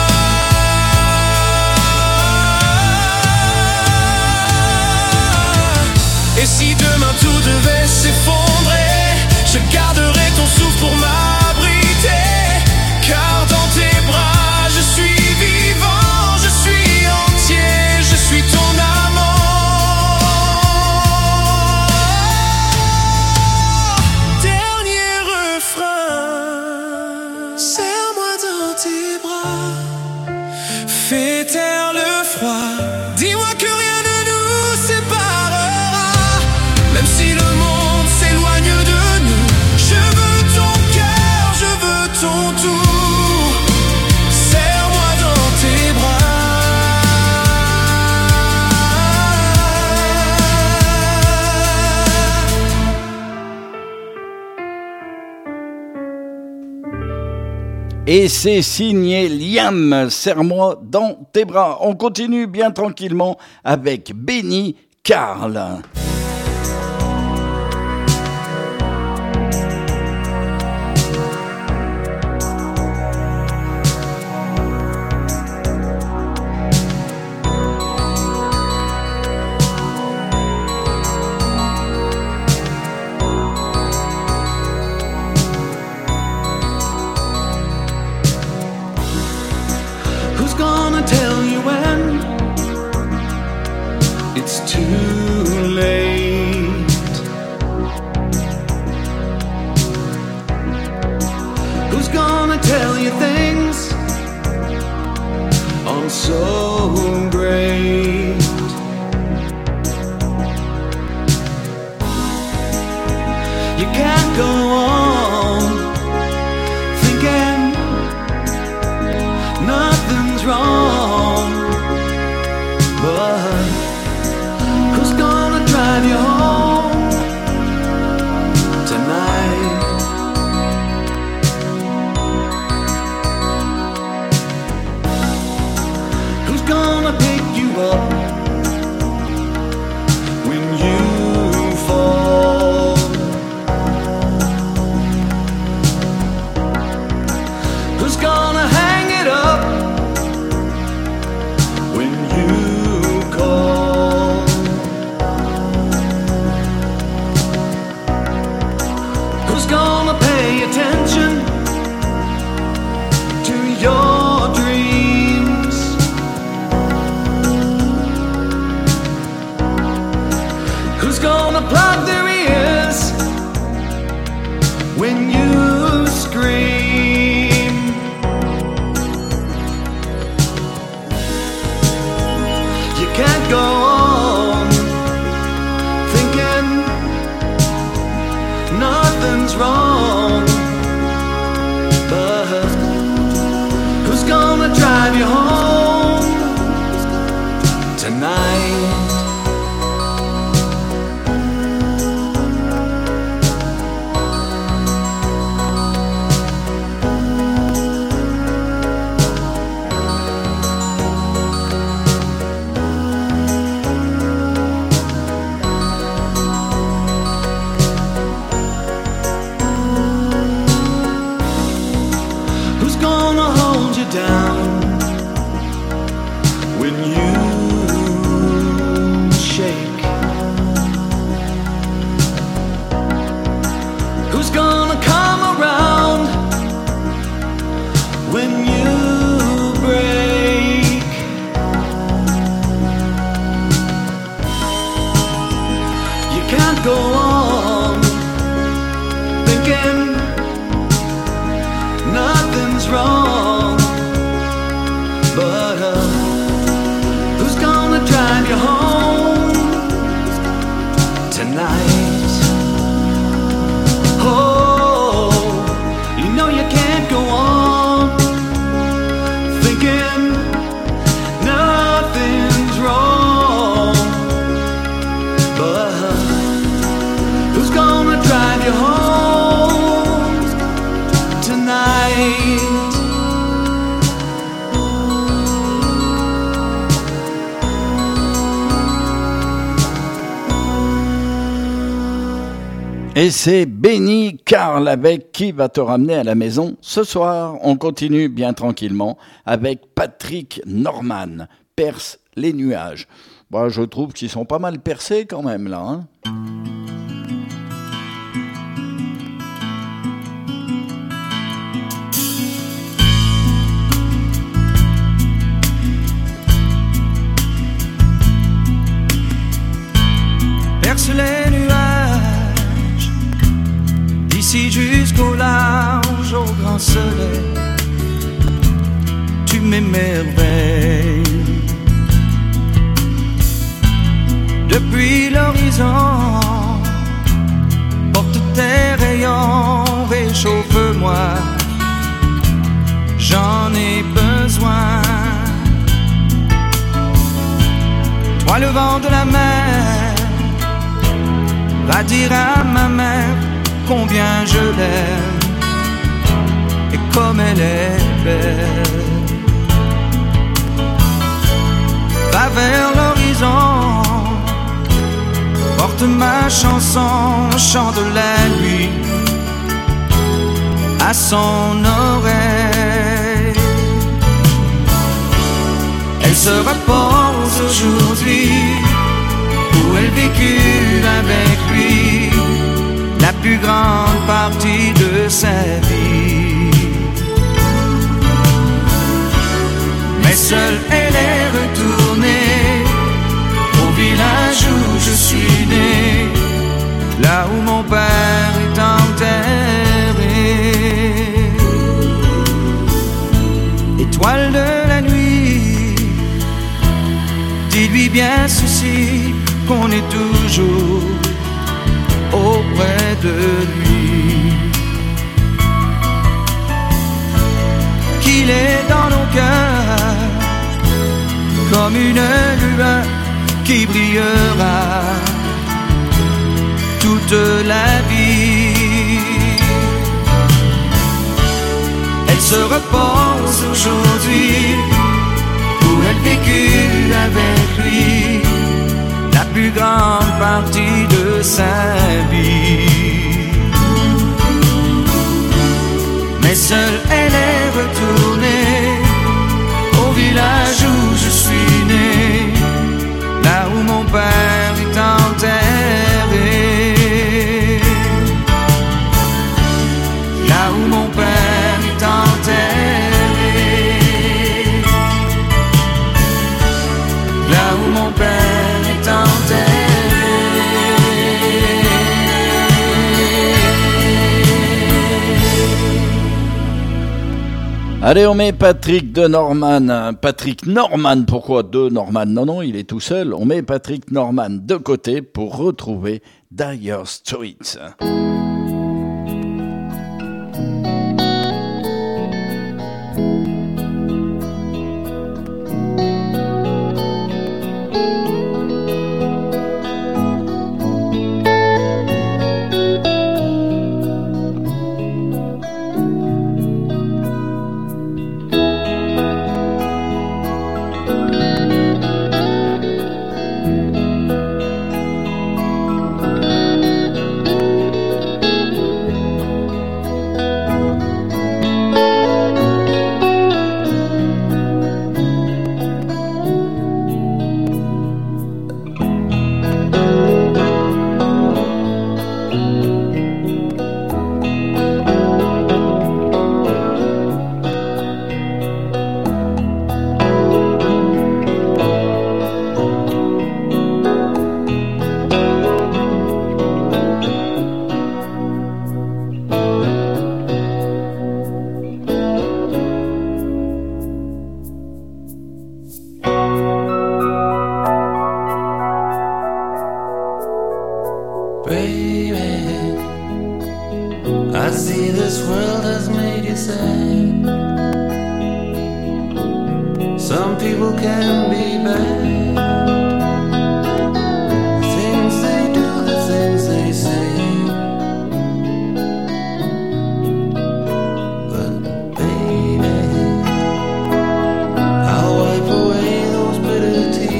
Et si demain tout devait s'effondrer, je garderai ton souffle pour m'abriter. Car dans tes bras je suis vivant, je suis entier, je suis ton amant. Dernier refrain, serre-moi dans tes bras, fais taire le froid. Dis-moi que rien ne nous séparera, même si le monde s'éloigne de nous. Je veux ton cœur, je veux ton tour. Serre-moi dans tes Et c'est signé Liam, serre-moi dans tes bras. On continue bien tranquillement avec Benny Carl. Who's gonna tell you when it's too late? Who's gonna tell you things aren't so great? You can't go on thinking nothing's wrong, but who's gonna drive you home tonight? Who's gonna pick you up when you fall? Who's gonna hang it up when you call? Who's gonna pay attention to your dreams? Who's gonna plug their ears when you scream? You can't go on thinking nothing's wrong, but who's gonna drive you home tonight? Et c'est Benny Carl avec Qui va te ramener à la maison ce soir. On continue bien tranquillement avec Patrick Norman, Perce les nuages. Bah, je trouve qu'ils sont pas mal percés quand même là. Hein. Perce les nuages, d'ici jusqu'au large, au grand soleil, tu m'émerveilles. Depuis l'horizon, porte tes rayons, réchauffe-moi, j'en ai besoin. Toi le vent de la mer, va dire à ma mère combien je l'aime et comme elle est belle. Va vers l'horizon, porte ma chanson, chant de la nuit à son oreille. Elle se repose aujourd'hui où elle vécut avec lui la plus grande partie de sa vie. Mais seule elle est retournée au village où je suis né, là où mon père est enterré. Étoile de la nuit, dis-lui bien ceci, qu'on est toujours auprès de lui, qu'il est dans nos cœurs comme une lueur qui brillera toute la vie. Elle se repose aujourd'hui où elle vécut avec lui la plus grande partie de sa vie. Mais seule elle est retournée au village où je suis né, là où mon père est enterré, là où mon père est enterré, là où mon père est enterré. Allez, on met Patrick de Norman. Patrick Norman, pourquoi de Norman? Non, il est tout seul. On met Patrick Norman de côté pour retrouver Dire Straits.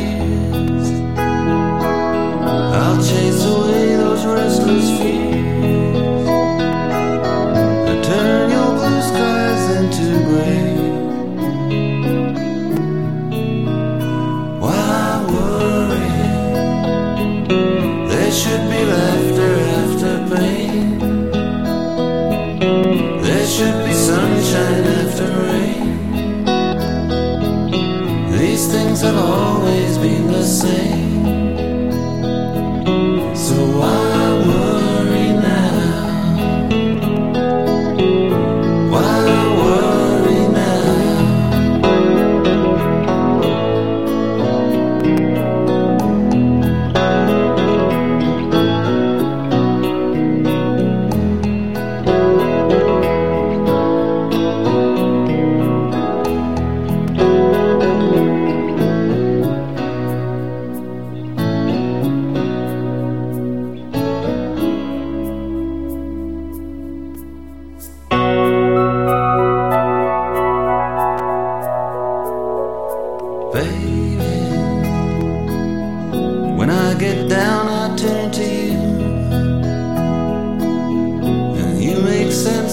I'll chase away those restless fears.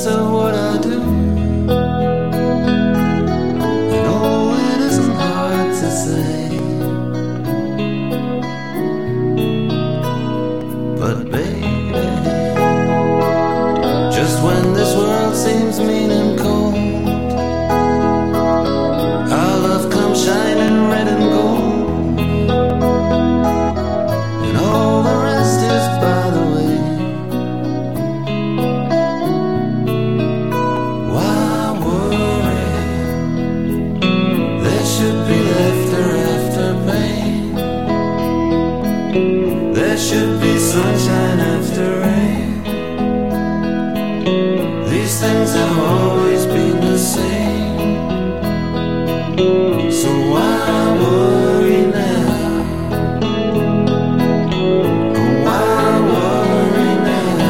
sense of what I do. No, it isn't hard to say, but baby, just when this world seems mean and cold, our love comes shining red and gold, and all the rest is by the way. Why worry? There should be laughter after pain. There should be sunshine after rain. These things have always been the same. So why worry now? Why worry now?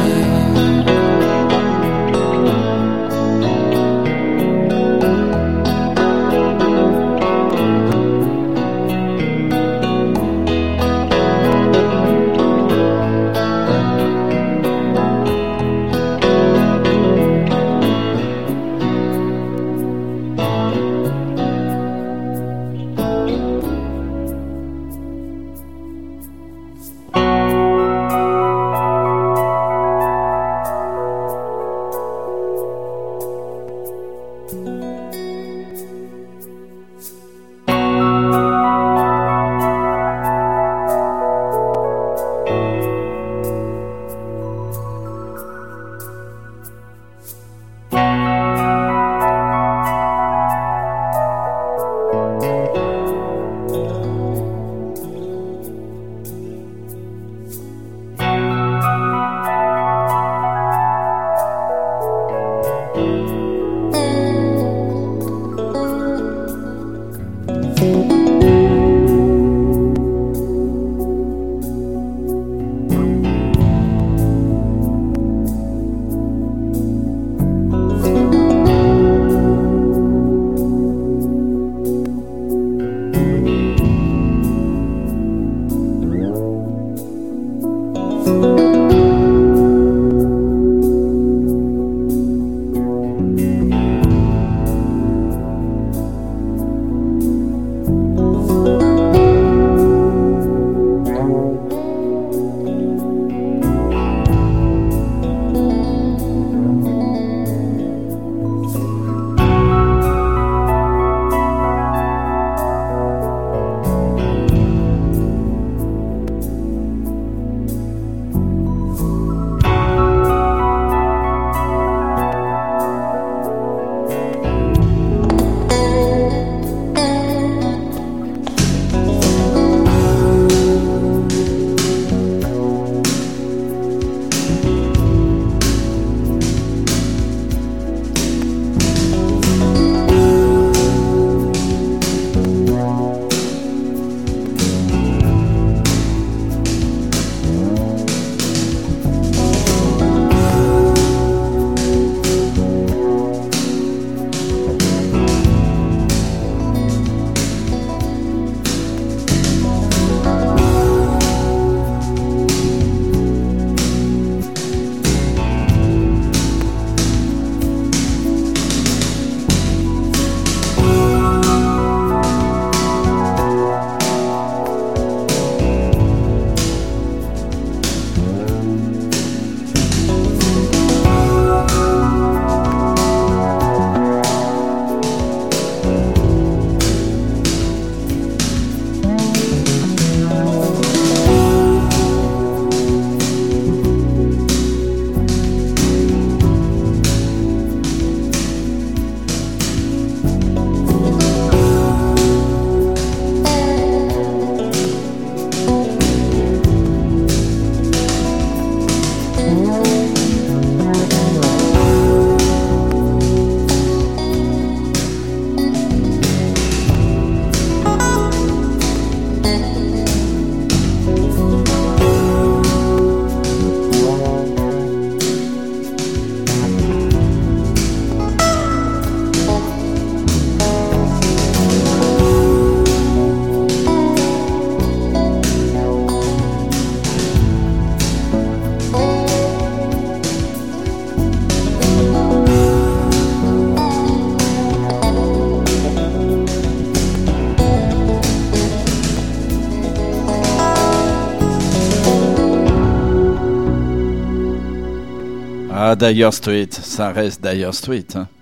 Ah, Dire Straits, ça reste Dire Straits. Hein.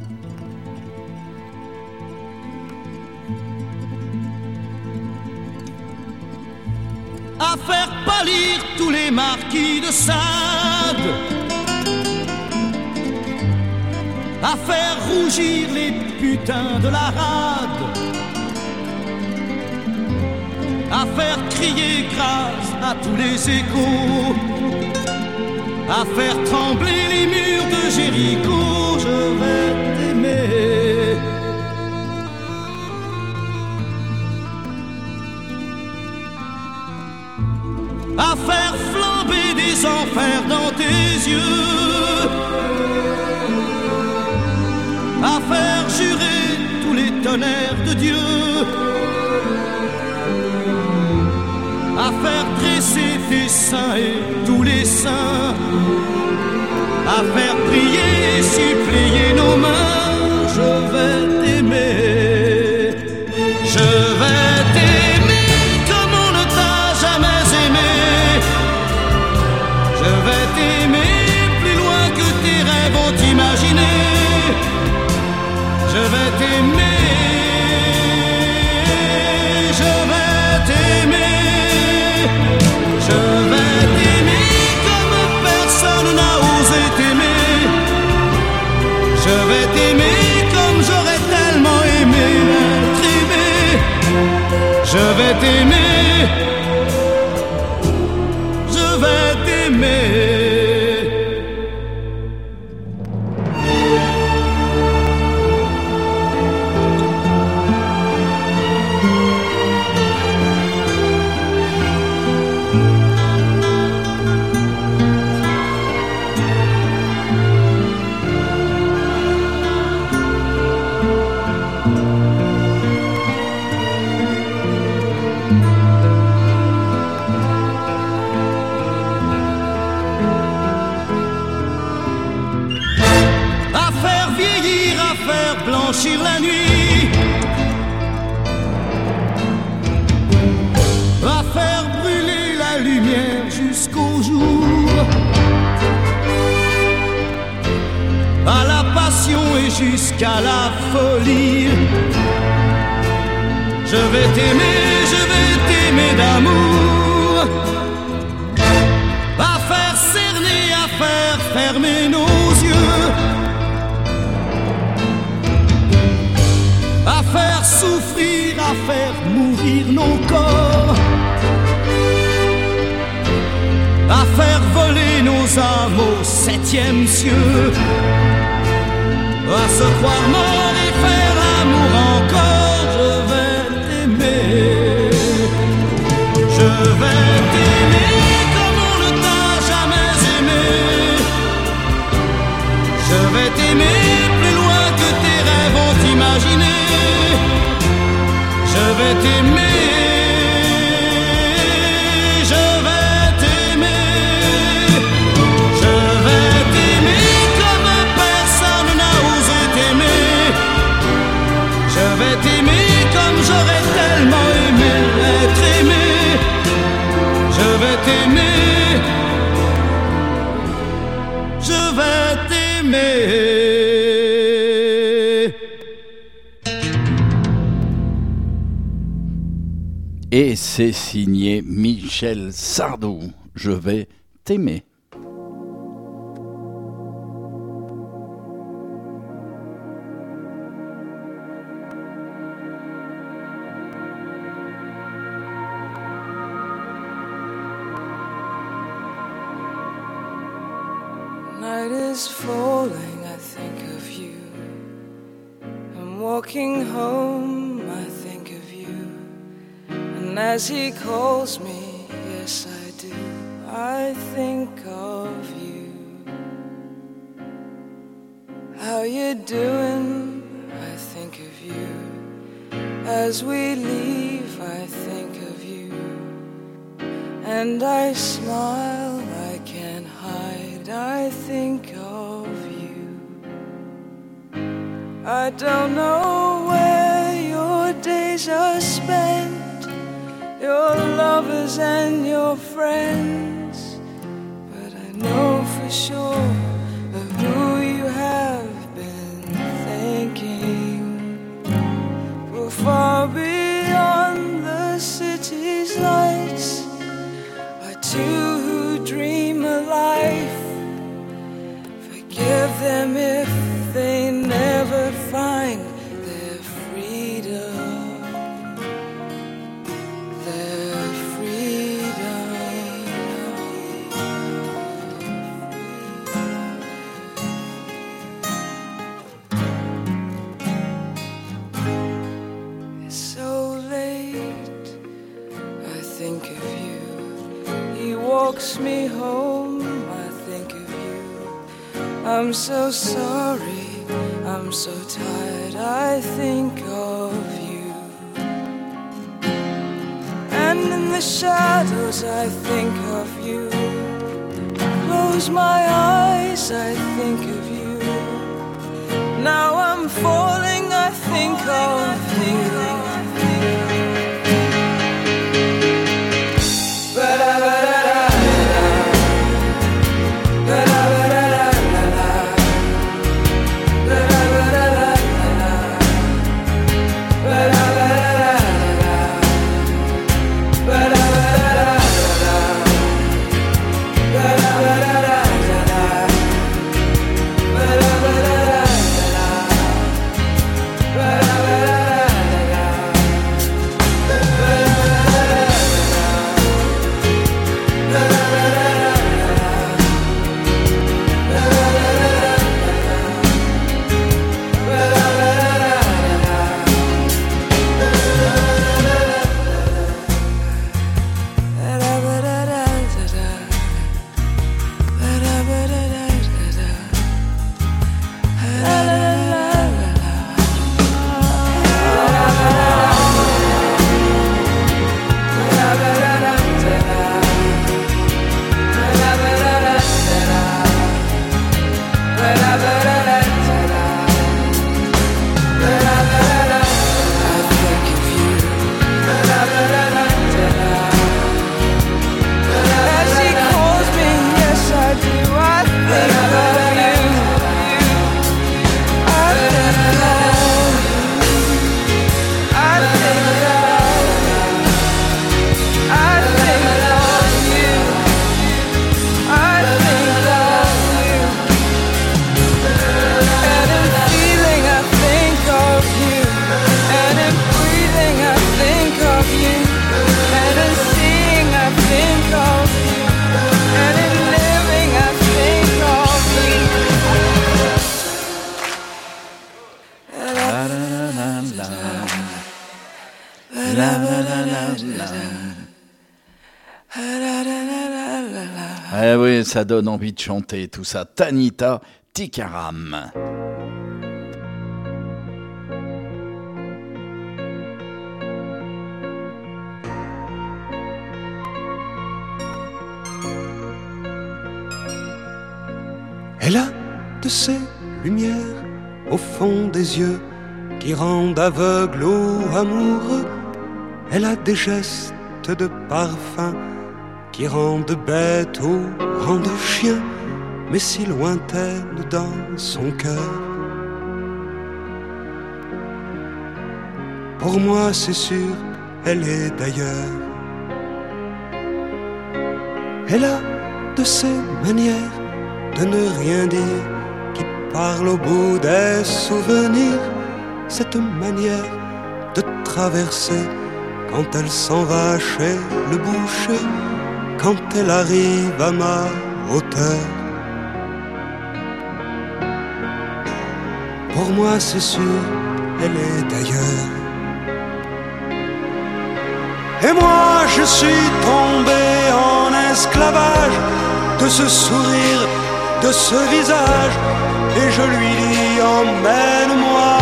À faire pâlir tous les marquis de Sade, à faire rougir les putains de la rade, à faire crier grâce à tous les échos, à faire trembler les murs de Jéricho. Je vais t'aimer. À faire flamber des enfers dans tes yeux, à faire jurer tous les tonnerres de Dieu, à faire dresser tes seins et tous les saints, à faire prier et supplier nos mains. Je vais t'aimer, je vais t'aimer comme on ne t'a jamais aimé. Je vais t'aimer plus loin que tes rêves ont imaginé. Je vais t'aimer, je vais t'aimer, je vais t'aimer comme personne n'a osé t'aimer. Je vais t'aimer comme j'aurais tellement aimé être aimé. Je vais t'aimer, je vais t'aimer. Blanchir la nuit, va faire brûler la lumière jusqu'au jour, à la passion et jusqu'à la folie. Je vais t'aimer d'amour, à faire cerner, à faire fermer nos yeux, à faire souffrir, à faire mourir nos corps, à faire voler nos âmes au 7e cieux, à se croire mort et faire l'amour encore. Je vais t'aimer, je vais t'aimer comme on ne t'a jamais aimé. Je vais t'aimer plus loin que tes rêves ont imaginé. Je vais t'aimer, je vais t'aimer, je vais t'aimer comme personne n'a osé t'aimer. Je vais t'aimer comme j'aurais tellement aimé être aimé. Je vais t'aimer, je vais t'aimer. Et c'est signé Michel Sardou. Je vais t'aimer. Night is falling, I think of you. I'm walking home, I think of you. And as he calls me, yes I do, I think of you. How you doing? I think of you. As we leave, I think of you. And I smile, I can't hide, I think of you. I don't know where your days are spent, your lovers and your friends, but I know for sure them if they never find their freedom. Their freedom. It's so late, I think of you. He walks me home, I think of you. I'm so sorry, I'm so tired, I think of you. And in the shadows I think of you. Close my eyes, I think of you. Now I'm falling, I think of you. Eh oui, ça donne envie de chanter tout ça. Tanita Tikaram. Elle a de ces lumières au fond des yeux qui rendent aveugle ou amoureux. Elle a des gestes de parfum qui rendent bête ou rendent chien, mais si lointaine dans son cœur. Pour moi c'est sûr, elle est d'ailleurs. Elle a de ces manières de ne rien dire, qui parle au bout des souvenirs, cette manière de traverser quand elle s'en va chez le boucher, quand elle arrive à ma hauteur. Pour moi c'est sûr, elle est d'ailleurs. Et moi je suis tombé en esclavage de ce sourire, de ce visage, et je lui dis emmène-moi.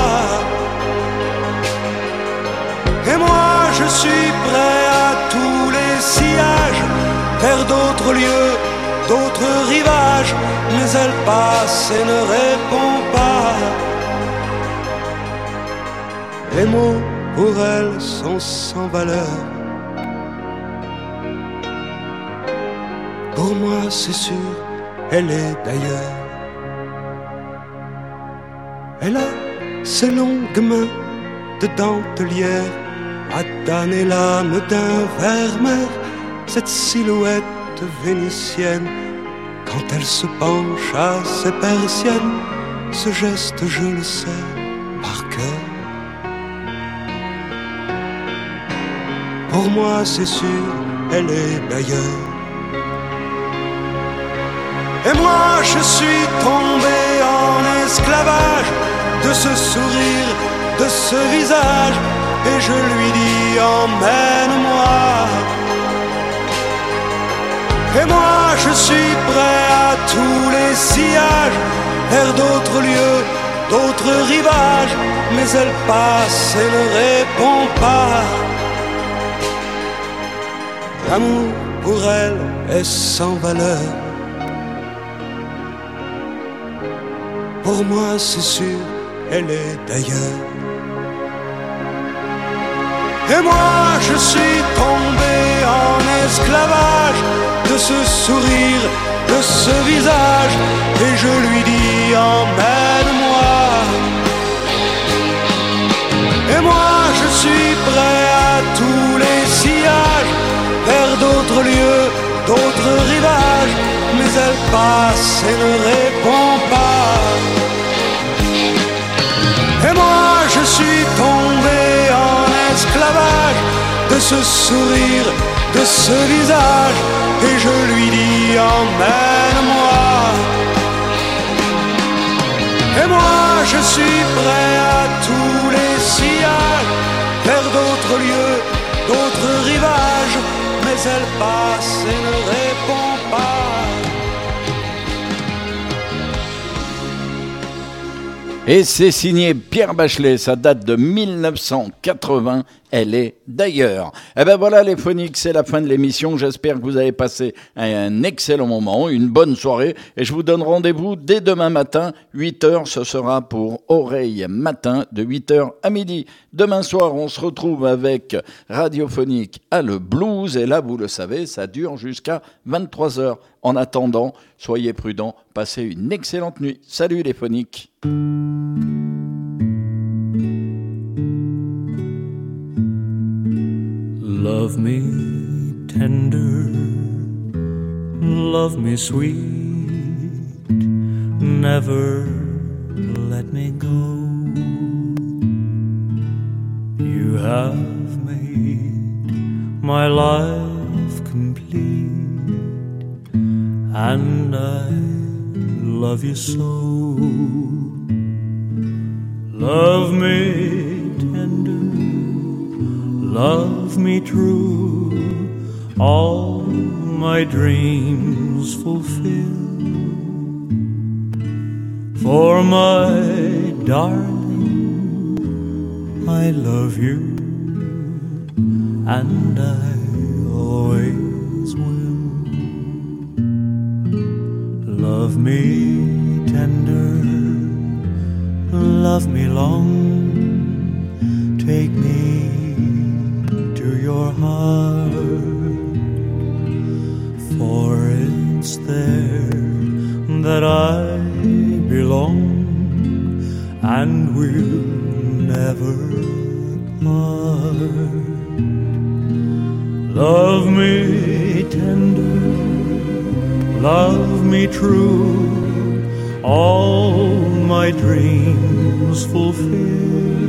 Et moi je suis prêt à tous les sillages, vers d'autres lieux, d'autres rivages, mais elle passe et ne répond pas. Les mots pour elle sont sans valeur. Pour moi c'est sûr, elle est d'ailleurs. Elle a ses longues mains de dentelière à damner l'âme d'un Vermeer, cette silhouette vénitienne quand elle se penche à ses persiennes. Ce geste, je le sais par cœur. Pour moi, c'est sûr, elle est d'ailleurs. Et moi, je suis tombé en esclavage de ce sourire, de ce visage. Et je lui dis, emmène-moi. Et moi, je suis prêt à tous les sillages, vers d'autres lieux, d'autres rivages. Mais elle passe et ne répond pas. L'amour pour elle est sans valeur. Pour moi, c'est sûr, elle est d'ailleurs. Et moi, je suis tombé en esclavage de ce sourire, de ce visage. Et je lui dis, emmène-moi. Et moi, je suis prêt à tous les sillages, vers d'autres lieux, d'autres rivages. Mais elle passe et ne répond pas. Et moi, je suis tombé en esclavage de ce sourire, de ce visage. Et je lui dis, emmène-moi. Et moi, je suis prêt à tous les sillages, vers d'autres lieux, d'autres rivages. Mais elle passe et ne répond pas. Et c'est signé Pierre Bachelet, ça date de 1980, elle est d'ailleurs. Eh ben voilà les phoniques, c'est la fin de l'émission, j'espère que vous avez passé un excellent moment, une bonne soirée, et je vous donne rendez-vous dès demain matin, 8h, ce sera pour Oreille Matin, de 8h à midi. Demain soir, on se retrouve avec Radiophonique à le blues, et là, vous le savez, ça dure jusqu'à 23h. En attendant, soyez prudents, passez une excellente nuit. Salut les phoniques. Love me tender, love me sweet, never let me go. You have made my life complete, and I love you so. Love me tender, love me true, all my dreams fulfill. For my darling, I love you, and I always will. Love me tender, love me long, take me to your heart, for it's there that I belong, and will never part. Love me tender, love me true, all my dreams fulfill.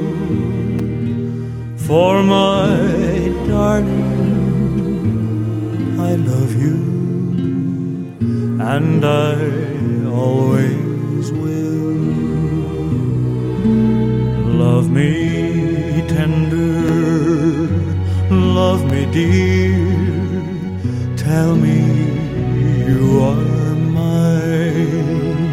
For my darling, I love you, and I always will. Love me tender, love me dear, tell me you are mine.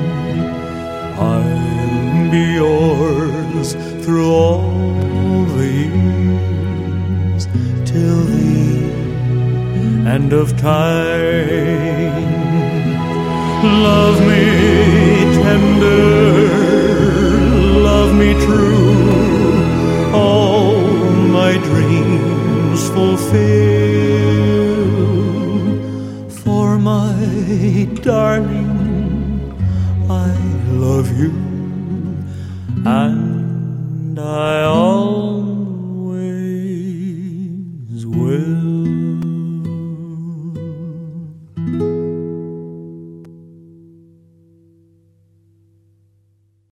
I'll be yours through all the years, till the end of time. Love me tender, love me true, all my dreams fulfill. For my darling, I love you, and I